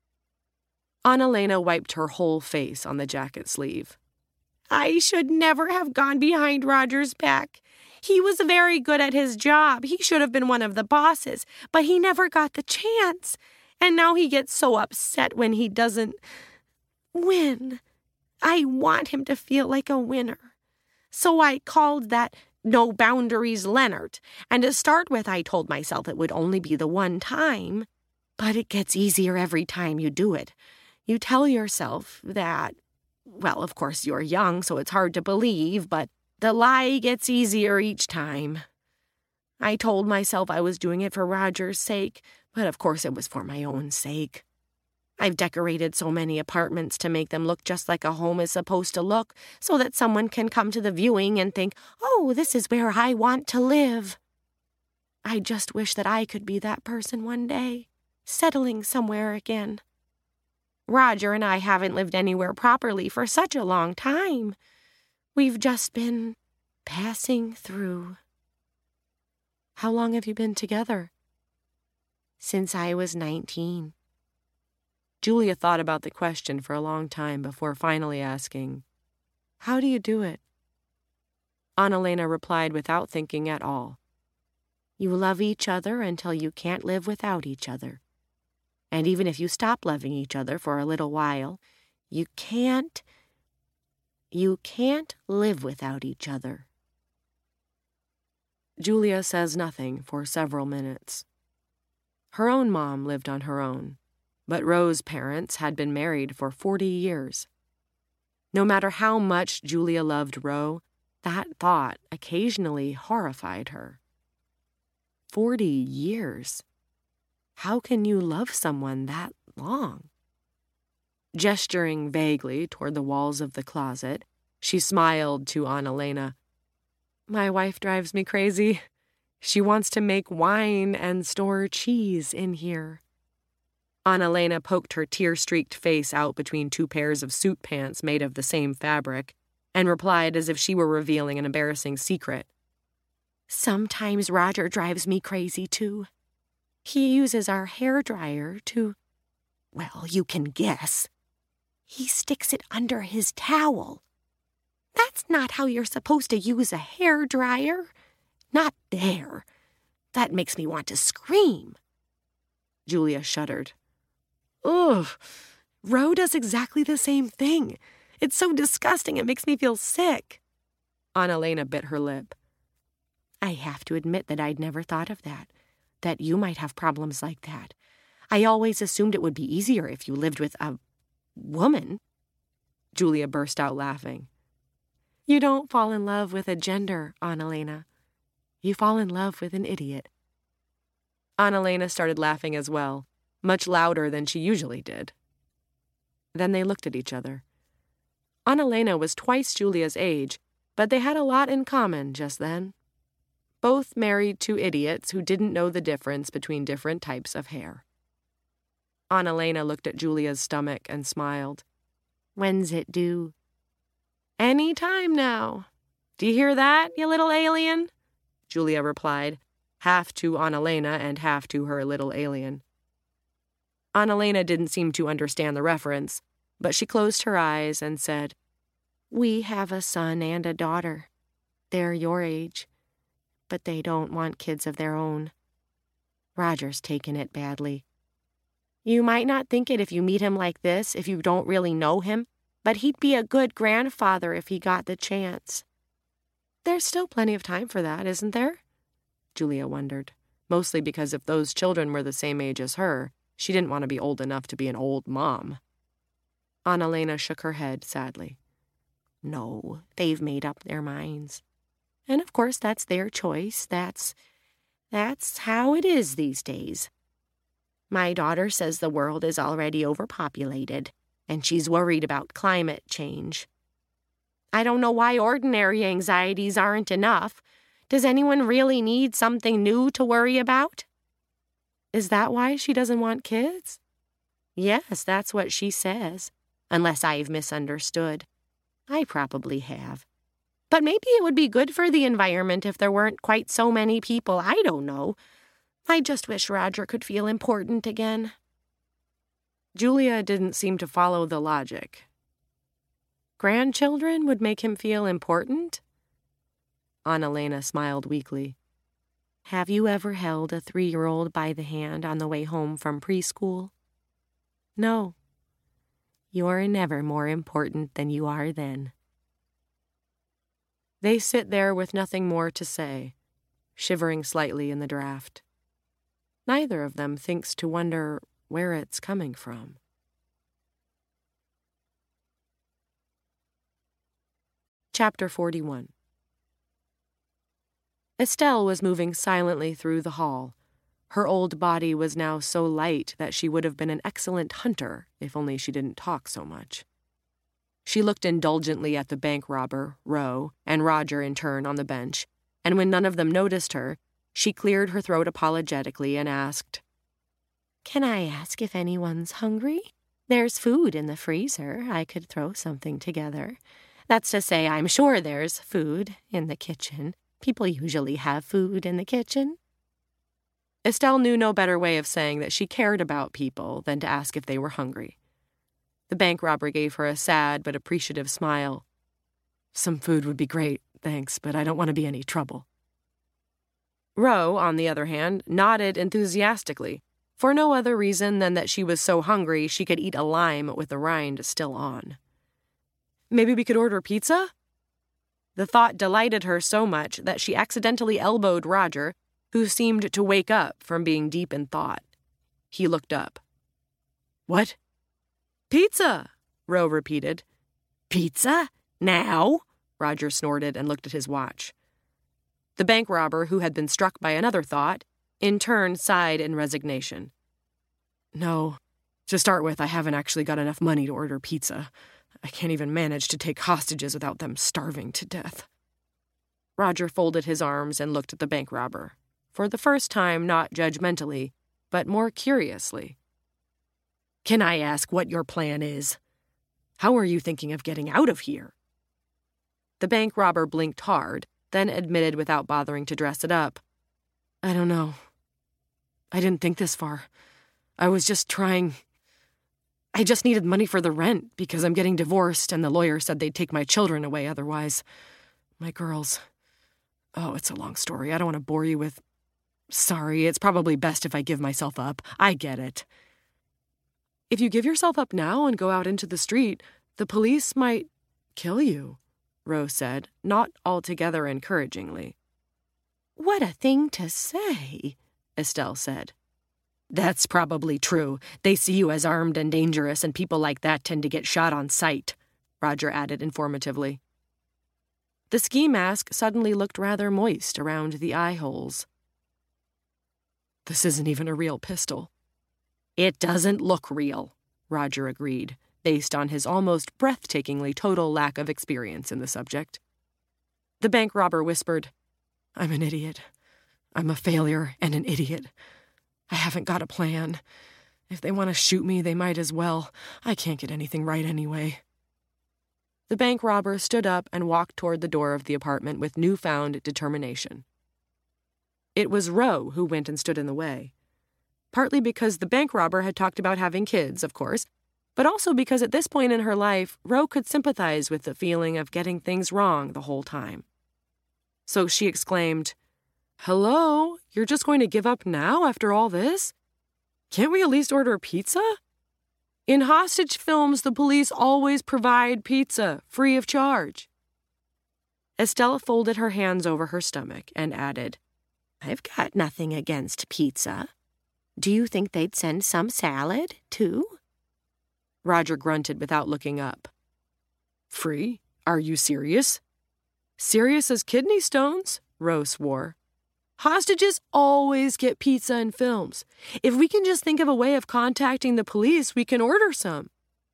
Annalena wiped her whole face on the jacket sleeve. I should never have gone behind Roger's back. He was very good at his job. He should have been one of the bosses, but he never got the chance. And now he gets so upset when he doesn't win. I want him to feel like a winner. So I called that No Boundaries Leonard. And to start with, I told myself it would only be the one time. But it gets easier every time you do it. You tell yourself that, well, of course you're young, so it's hard to believe, but the lie gets easier each time. I told myself I was doing it for Roger's sake, but of course it was for my own sake. I've decorated so many apartments to make them look just like a home is supposed to look, so that someone can come to the viewing and think, oh, this is where I want to live. I just wish that I could be that person one day, settling somewhere again. Roger and I haven't lived anywhere properly for such a long time. We've just been passing through. How long have you been together? Since I was 19. Julia thought about the question for a long time before finally asking, How do you do it? Annalena replied without thinking at all. You love each other until you can't live without each other. And even if you stop loving each other for a little while, you can't live without each other. Julia says nothing for several minutes. Her own mom lived on her own, but Ro's parents had been married for 40 years. No matter how much Julia loved Ro, that thought occasionally horrified her. 40 years. How can you love someone that long? Gesturing vaguely toward the walls of the closet, she smiled to Annalena. My wife drives me crazy. She wants to make wine and store cheese in here. Annalena poked her tear-streaked face out between two pairs of suit pants made of the same fabric and replied as if she were revealing an embarrassing secret. Sometimes Roger drives me crazy, too. He uses our hairdryer to... Well, you can guess. He sticks it under his towel. That's not how you're supposed to use a hairdryer. Not there. That makes me want to scream. Julia shuddered. Ugh, Ro does exactly the same thing. It's so disgusting it makes me feel sick. Annalena bit her lip. I have to admit that I'd never thought of that you might have problems like that. I always assumed it would be easier if you lived with a woman. Julia burst out laughing. You don't fall in love with a gender, Annalena. You fall in love with an idiot. Annalena started laughing as well, much louder than she usually did. Then they looked at each other. Annalena was twice Julia's age, but they had a lot in common just then. Both married to idiots who didn't know the difference between different types of hair. Annalena looked at Julia's stomach and smiled. When's it due? Any time now. Do you hear that, you little alien? Julia replied, half to Annalena and half to her little alien. Annalena didn't seem to understand the reference, but she closed her eyes and said, We have a son and a daughter. They're your age, but they don't want kids of their own. Roger's taken it badly. You might not think it if you meet him like this, if you don't really know him, but he'd be a good grandfather if he got the chance. There's still plenty of time for that, isn't there? Julia wondered, mostly because if those children were the same age as her, she didn't want to be old enough to be an old mom. Annalena shook her head sadly. No, they've made up their minds. And of course that's their choice. That's how it is these days. My daughter says the world is already overpopulated, and she's worried about climate change. I don't know why ordinary anxieties aren't enough. Does anyone really need something new to worry about? Is that why she doesn't want kids? Yes, that's what she says, unless I've misunderstood. I probably have. But maybe it would be good for the environment if there weren't quite so many people. I don't know. I just wish Roger could feel important again. Julia didn't seem to follow the logic. Grandchildren would make him feel important? Annalena smiled weakly. Have you ever held a 3-year-old by the hand on the way home from preschool? No. You're never more important than you are then. They sit there with nothing more to say, shivering slightly in the draft. Neither of them thinks to wonder where it's coming from. Chapter 41. Estelle was moving silently through the hall. Her old body was now so light that she would have been an excellent hunter if only she didn't talk so much. She looked indulgently at the bank robber, Ro, and Roger in turn on the bench, and when none of them noticed her, she cleared her throat apologetically and asked, Can I ask if anyone's hungry? There's food in the freezer. I could throw something together. That's to say, I'm sure there's food in the kitchen. People usually have food in the kitchen. Estelle knew no better way of saying that she cared about people than to ask if they were hungry. The bank robber gave her a sad but appreciative smile. Some food would be great, thanks, but I don't want to be any trouble. Ro, on the other hand, nodded enthusiastically, for no other reason than that she was so hungry she could eat a lime with the rind still on. Maybe we could order pizza? The thought delighted her so much that she accidentally elbowed Roger, who seemed to wake up from being deep in thought. He looked up. What? Pizza, Ro repeated. Pizza? Now? Roger snorted and looked at his watch. The bank robber, who had been struck by another thought, in turn sighed in resignation. No, to start with, I haven't actually got enough money to order pizza. I can't even manage to take hostages without them starving to death. Roger folded his arms and looked at the bank robber. for the first time not judgmentally, but more curiously. "Can I ask what your plan is? How are you thinking of getting out of here?" The bank robber blinked hard, then admitted without bothering to dress it up. "I don't know. I didn't think this far. I was just trying. I just needed money for the rent because I'm getting divorced and the lawyer said they'd take my children away otherwise. My girls. Oh, it's a long story. I don't want to bore you with. Sorry, it's probably best if I give myself up. I get it." "If you give yourself up now and go out into the street, the police might kill you," Rose said, not altogether encouragingly. "What a thing to say," Estelle said. "That's probably true. They see you as armed and dangerous, and people like that tend to get shot on sight," Roger added informatively. The ski mask suddenly looked rather moist around the eye holes. "This isn't even a real pistol." "It doesn't look real," Roger agreed, based on his almost breathtakingly total lack of experience in the subject. The bank robber whispered, "I'm an idiot. I'm a failure and an idiot. I haven't got a plan. If they want to shoot me, they might as well. I can't get anything right anyway." The bank robber stood up and walked toward the door of the apartment with newfound determination. It was Ro who went and stood in the way. Partly because the bank robber had talked about having kids, of course, but also because at this point in her life, Ro could sympathize with the feeling of getting things wrong the whole time. So she exclaimed, "Hello? You're just going to give up now after all this? Can't we at least order pizza? In hostage films, the police always provide pizza, free of charge." Estelle folded her hands over her stomach and added, "I've got nothing against pizza. Do you think they'd send some salad, too?" Roger grunted without looking up. "Free? Are you serious?" "Serious as kidney stones," Rose swore. "Hostages always get pizza in films. If we can just think of a way of contacting the police, we can order some."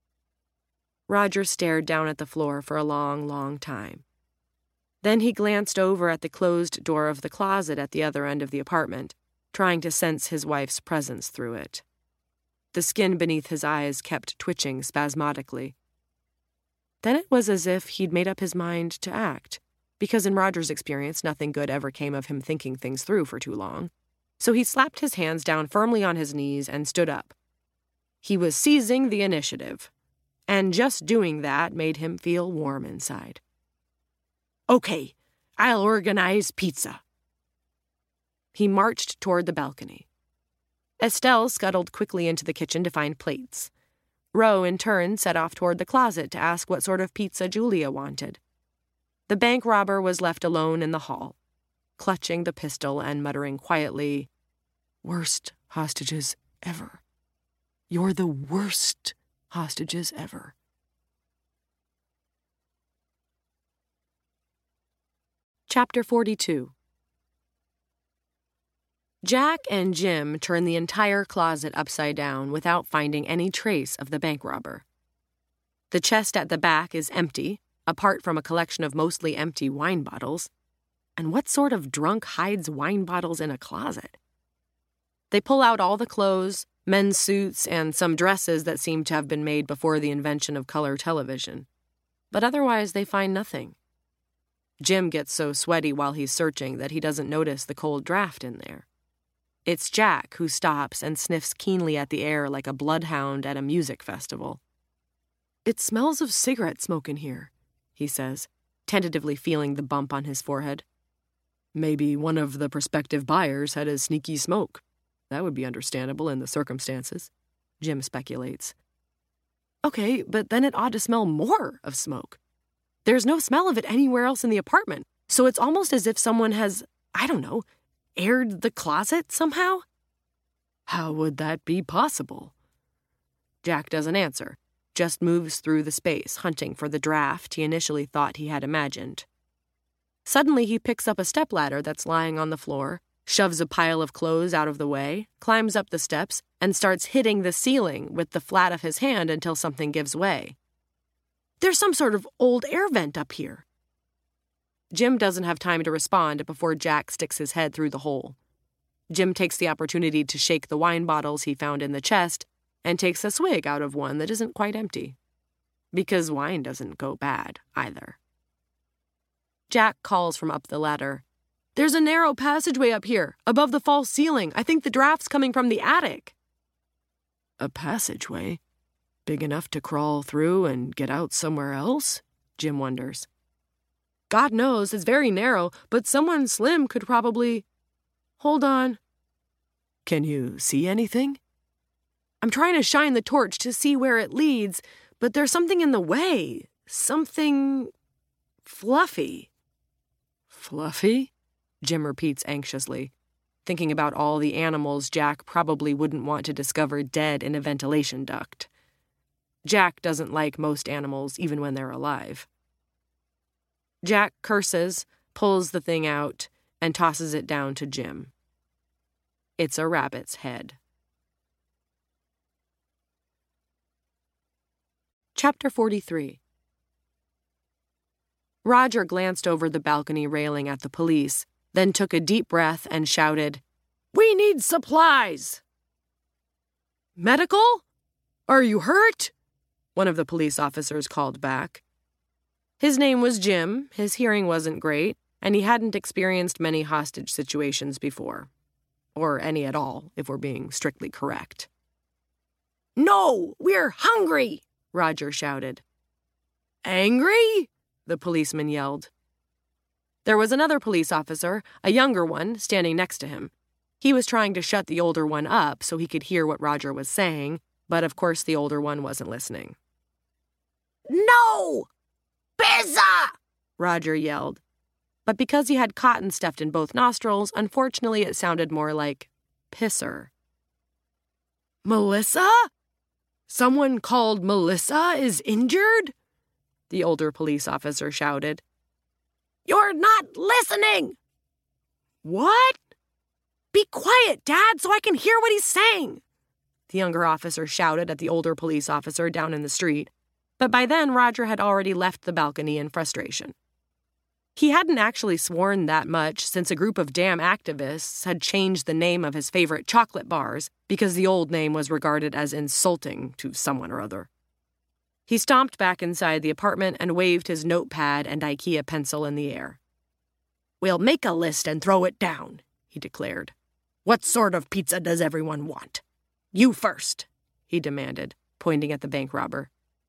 Roger stared down at the floor for a long, long time. Then he glanced over at the closed door of the closet at the other end of the apartment, trying to sense his wife's presence through it. The skin beneath his eyes kept twitching spasmodically. Then it was as if he'd made up his mind to act, because in Roger's experience, nothing good ever came of him thinking things through for too long. So he slapped his hands down firmly on his knees and stood up. He was seizing the initiative, and just doing that made him feel warm inside. "Okay, I'll organize pizza." He marched toward the balcony. Estelle scuttled quickly into the kitchen to find plates. Ro, in turn, set off toward the closet to ask what sort of pizza Julia wanted. The bank robber was left alone in the hall, clutching the pistol and muttering quietly, "Worst hostages ever. You're the worst hostages ever." Chapter 42. Jack and Jim turned the entire closet upside down without finding any trace of the bank robber. The chest at the back is empty, apart from a collection of mostly empty wine bottles. And what sort of drunk hides wine bottles in a closet? They pull out all the clothes, men's suits, and some dresses that seem to have been made before the invention of color television. But otherwise they find nothing. Jim gets so sweaty while he's searching that he doesn't notice the cold draft in there. It's Jack who stops and sniffs keenly at the air like a bloodhound at a music festival. "It smells of cigarette smoke in here," he says, tentatively feeling the bump on his forehead. "Maybe one of the prospective buyers had a sneaky smoke. That would be understandable in the circumstances," Jim speculates. "Okay, but then it ought to smell more of smoke. There's no smell of it anywhere else in the apartment, so it's almost as if someone has, I don't know, aired the closet somehow?" "How would that be possible?" Jack doesn't answer, just moves through the space, hunting for the draft he initially thought he had imagined. Suddenly he picks up a stepladder that's lying on the floor, shoves a pile of clothes out of the way, climbs up the steps, and starts hitting the ceiling with the flat of his hand until something gives way. "There's some sort of old air vent up here." Jim doesn't have time to respond before Jack sticks his head through the hole. Jim takes the opportunity to shake the wine bottles he found in the chest and takes a swig out of one that isn't quite empty. Because wine doesn't go bad, either. Jack calls from up the ladder. "There's a narrow passageway up here, above the false ceiling. I think the draft's coming from the attic." "A passageway? Big enough to crawl through and get out somewhere else?" Jim wonders. "God knows, it's very narrow, but someone slim could probably... Hold on." "Can you see anything?" "I'm trying to shine the torch to see where it leads, but there's something in the way. Something... fluffy." "Fluffy?" Jim repeats anxiously, thinking about all the animals Jack probably wouldn't want to discover dead in a ventilation duct. Jack doesn't like most animals, even when they're alive. Jack curses, pulls the thing out, and tosses it down to Jim. It's a rabbit's head. Chapter 43. Roger glanced over the balcony railing at the police, then took a deep breath and shouted, "We need supplies!" "Medical? Are you hurt?" one of the police officers called back. His name was Jim, his hearing wasn't great, and he hadn't experienced many hostage situations before. Or any at all, if we're being strictly correct. "No, we're hungry!" Roger shouted. "Angry?" the policeman yelled. There was another police officer, a younger one, standing next to him. He was trying to shut the older one up so he could hear what Roger was saying, but of course the older one wasn't listening. "No! Pizza!" Roger yelled. But because he had cotton stuffed in both nostrils, unfortunately it sounded more like pisser. "Melissa? Someone called Melissa is injured?" the older police officer shouted. "You're not listening!" "What?" "Be quiet, Dad, so I can hear what he's saying!" the younger officer shouted at the older police officer down in the street. But by then, Roger had already left the balcony in frustration. He hadn't actually sworn that much since a group of damn activists had changed the name of his favorite chocolate bars because the old name was regarded as insulting to someone or other. He stomped back inside the apartment and waved his notepad and IKEA pencil in the air. "We'll make a list and throw it down," he declared. "What sort of pizza does everyone want? You first," he demanded, pointing at the bank robber.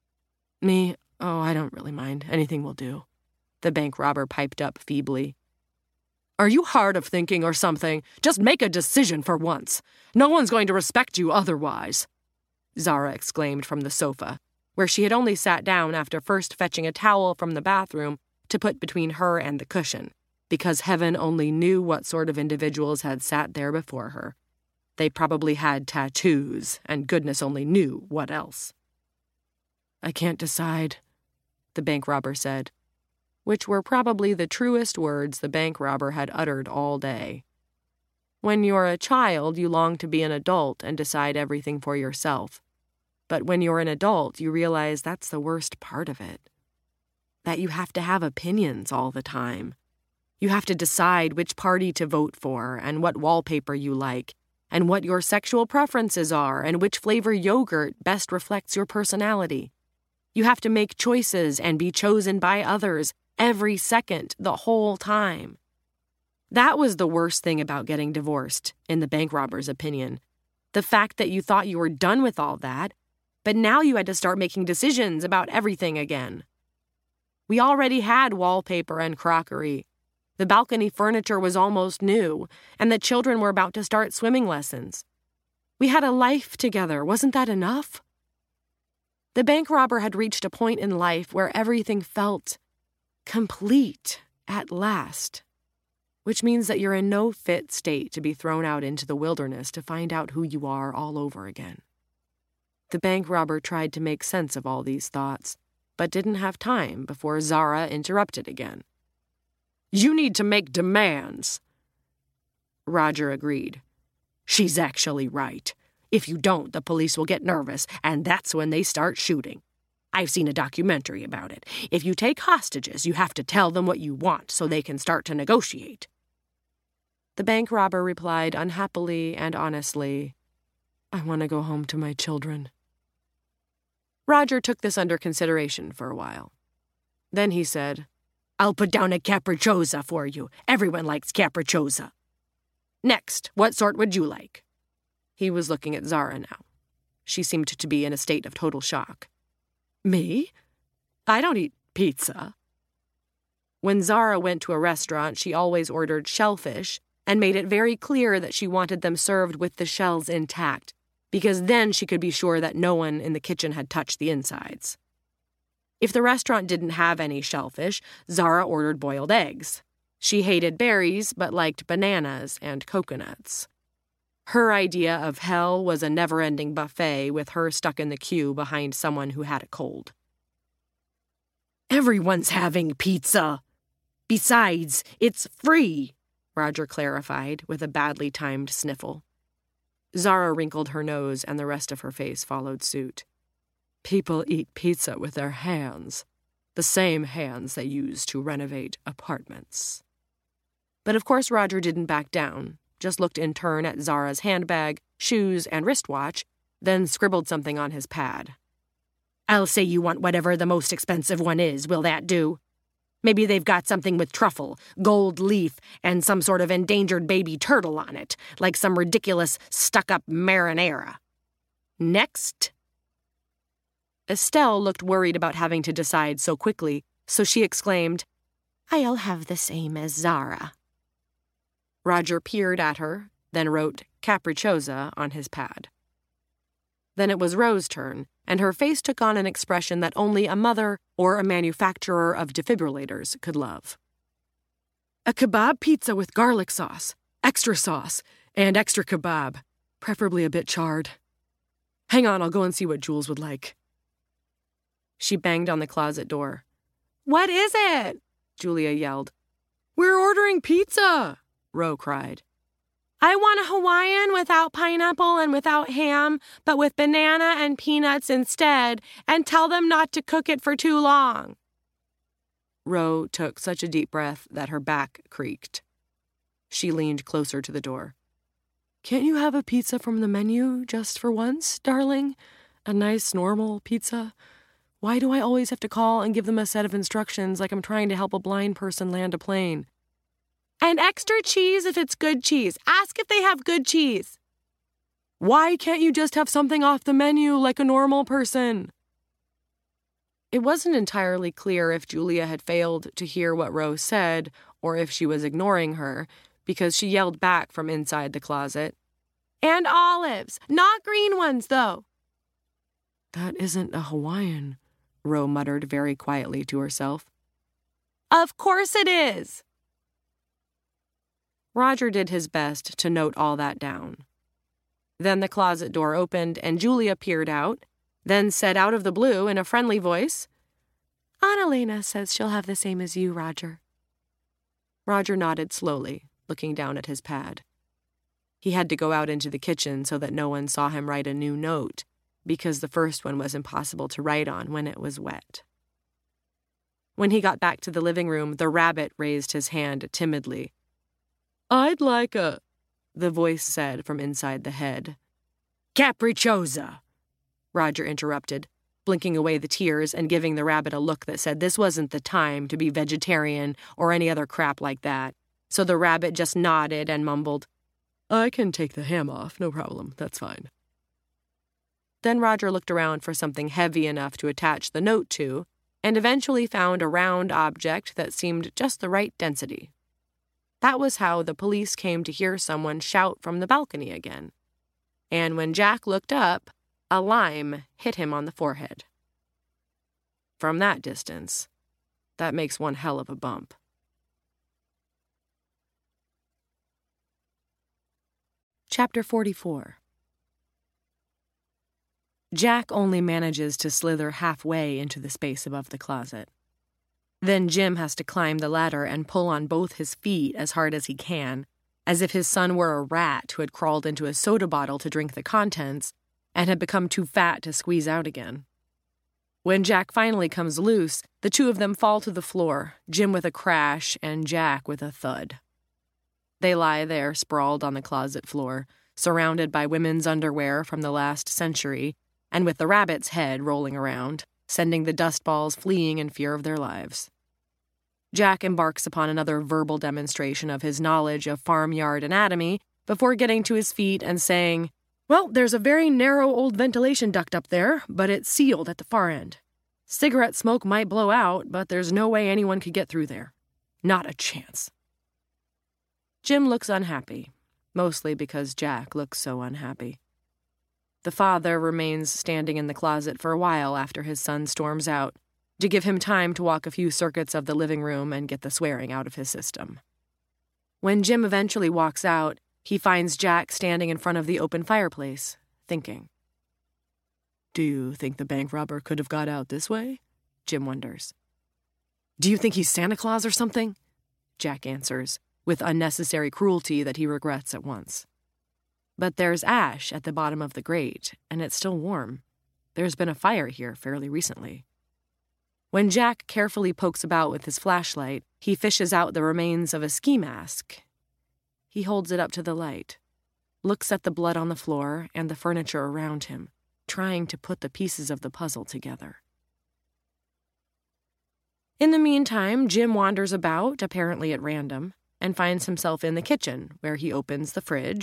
"Me? Oh, I don't really mind. Anything will do," the bank robber piped up feebly. "Are you hard of thinking or something? Just make a decision for once. No one's going to respect you otherwise," Zara exclaimed from the sofa, where she had only sat down after first fetching a towel from the bathroom to put between her and the cushion, because heaven only knew what sort of individuals had sat there before her. They probably had tattoos, and goodness only knew what else. "I can't decide," the bank robber said, which were probably the truest words the bank robber had uttered all day. When you're a child, you long to be an adult and decide everything for yourself. But when you're an adult, you realize that's the worst part of it. That you have to have opinions all the time. You have to decide which party to vote for and what wallpaper you like, and what your sexual preferences are, and which flavor yogurt best reflects your personality. You have to make choices and be chosen by others every second, the whole time. That was the worst thing about getting divorced, in the bank robber's opinion. The fact that you thought you were done with all that, but now you had to start making decisions about everything again. We already had wallpaper and crockery. The balcony furniture was almost new, and the children were about to start swimming lessons. We had a life together. Wasn't that enough? The bank robber had reached a point in life where everything felt complete at last, which means that you're in no fit state to be thrown out into the wilderness to find out who you are all over again. The bank robber tried to make sense of all these thoughts, but didn't have time before Zara interrupted again. "You need to make demands." Roger agreed. "She's actually right. If you don't, the police will get nervous, and that's when they start shooting. I've seen a documentary about it. If you take hostages, you have to tell them what you want so they can start to negotiate." The bank robber replied unhappily and honestly, "I want to go home to my children." Roger took this under consideration for a while. Then he said, "I'll put down a capricciosa for you. Everyone likes capricciosa. Next, what sort would you like?" He was looking at Zara now. She seemed to be in a state of total shock. "Me? I don't eat pizza." When Zara went to a restaurant, she always ordered shellfish and made it very clear that she wanted them served with the shells intact, because then she could be sure that no one in the kitchen had touched the insides. If the restaurant didn't have any shellfish, Zara ordered boiled eggs. She hated berries, but liked bananas and coconuts. Her idea of hell was a never-ending buffet with her stuck in the queue behind someone who had a cold. "Everyone's having pizza. Besides, it's free," Roger clarified with a badly timed sniffle. Zara wrinkled her nose and the rest of her face followed suit. "People eat pizza with their hands, the same hands they use to renovate apartments." But of course Roger didn't back down, just looked in turn at Zara's handbag, shoes, and wristwatch, then scribbled something on his pad. "I'll say you want whatever the most expensive one is, will that do? Maybe they've got something with truffle, gold leaf, and some sort of endangered baby turtle on it, like some ridiculous stuck-up marinara. Next." Estelle looked worried about having to decide so quickly, so she exclaimed, "I'll have the same as Zara." Roger peered at her, then wrote capricciosa on his pad. Then it was Rose's turn, and her face took on an expression that only a mother or a manufacturer of defibrillators could love. "A kebab pizza with garlic sauce, extra sauce, and extra kebab, preferably a bit charred. Hang on, I'll go and see what Jules would like." She banged on the closet door. "What is it?" Julia yelled. "We're ordering pizza," Ro cried. "I want a Hawaiian without pineapple and without ham, but with banana and peanuts instead, and tell them not to cook it for too long." Ro took such a deep breath that her back creaked. She leaned closer to the door. "Can't you have a pizza from the menu just for once, darling? A nice, normal pizza? Why do I always have to call and give them a set of instructions like I'm trying to help a blind person land a plane? And extra cheese if it's good cheese. Ask if they have good cheese." "Why can't you just have something off the menu like a normal person?" It wasn't entirely clear if Julia had failed to hear what Rose said or if she was ignoring her, because she yelled back from inside the closet, "And olives. Not green ones, though." "That isn't a Hawaiian," Ro muttered very quietly to herself. "Of course it is." Roger did his best to note all that down. Then the closet door opened and Julia peered out, then said out of the blue in a friendly voice, "Annalena says she'll have the same as you, Roger." Roger nodded slowly, looking down at his pad. He had to go out into the kitchen so that no one saw him write a new note, because the first one was impossible to write on when it was wet. When he got back to the living room, the rabbit raised his hand timidly. "I'd like a," the voice said from inside the head. "Capricciosa," Roger interrupted, blinking away the tears and giving the rabbit a look that said this wasn't the time to be vegetarian or any other crap like that. So the rabbit just nodded and mumbled, "I can take the ham off, no problem, that's fine." Then Roger looked around for something heavy enough to attach the note to, and eventually found a round object that seemed just the right density. That was how the police came to hear someone shout from the balcony again. And when Jack looked up, a lime hit him on the forehead. From that distance, that makes one hell of a bump. Chapter 44. Jack only manages to slither halfway into the space above the closet. Then Jim has to climb the ladder and pull on both his feet as hard as he can, as if his son were a rat who had crawled into a soda bottle to drink the contents and had become too fat to squeeze out again. When Jack finally comes loose, the two of them fall to the floor, Jim with a crash and Jack with a thud. They lie there sprawled on the closet floor, surrounded by women's underwear from the last century, and with the rabbit's head rolling around, sending the dust balls fleeing in fear of their lives. Jack embarks upon another verbal demonstration of his knowledge of farmyard anatomy before getting to his feet and saying, "Well, there's a very narrow old ventilation duct up there, but it's sealed at the far end. Cigarette smoke might blow out, but there's no way anyone could get through there. Not a chance." Jim looks unhappy, mostly because Jack looks so unhappy. The father remains standing in the closet for a while after his son storms out, to give him time to walk a few circuits of the living room and get the swearing out of his system. When Jim eventually walks out, he finds Jack standing in front of the open fireplace, thinking. "Do you think the bank robber could have got out this way?" Jim wonders. "Do you think he's Santa Claus or something?" Jack answers, with unnecessary cruelty that he regrets at once. But there's ash at the bottom of the grate, and it's still warm. There's been a fire here fairly recently. When Jack carefully pokes about with his flashlight, he fishes out the remains of a ski mask. He holds it up to the light, looks at the blood on the floor and the furniture around him, trying to put the pieces of the puzzle together. In the meantime, Jim wanders about, apparently at random, and finds himself in the kitchen, where he opens the fridge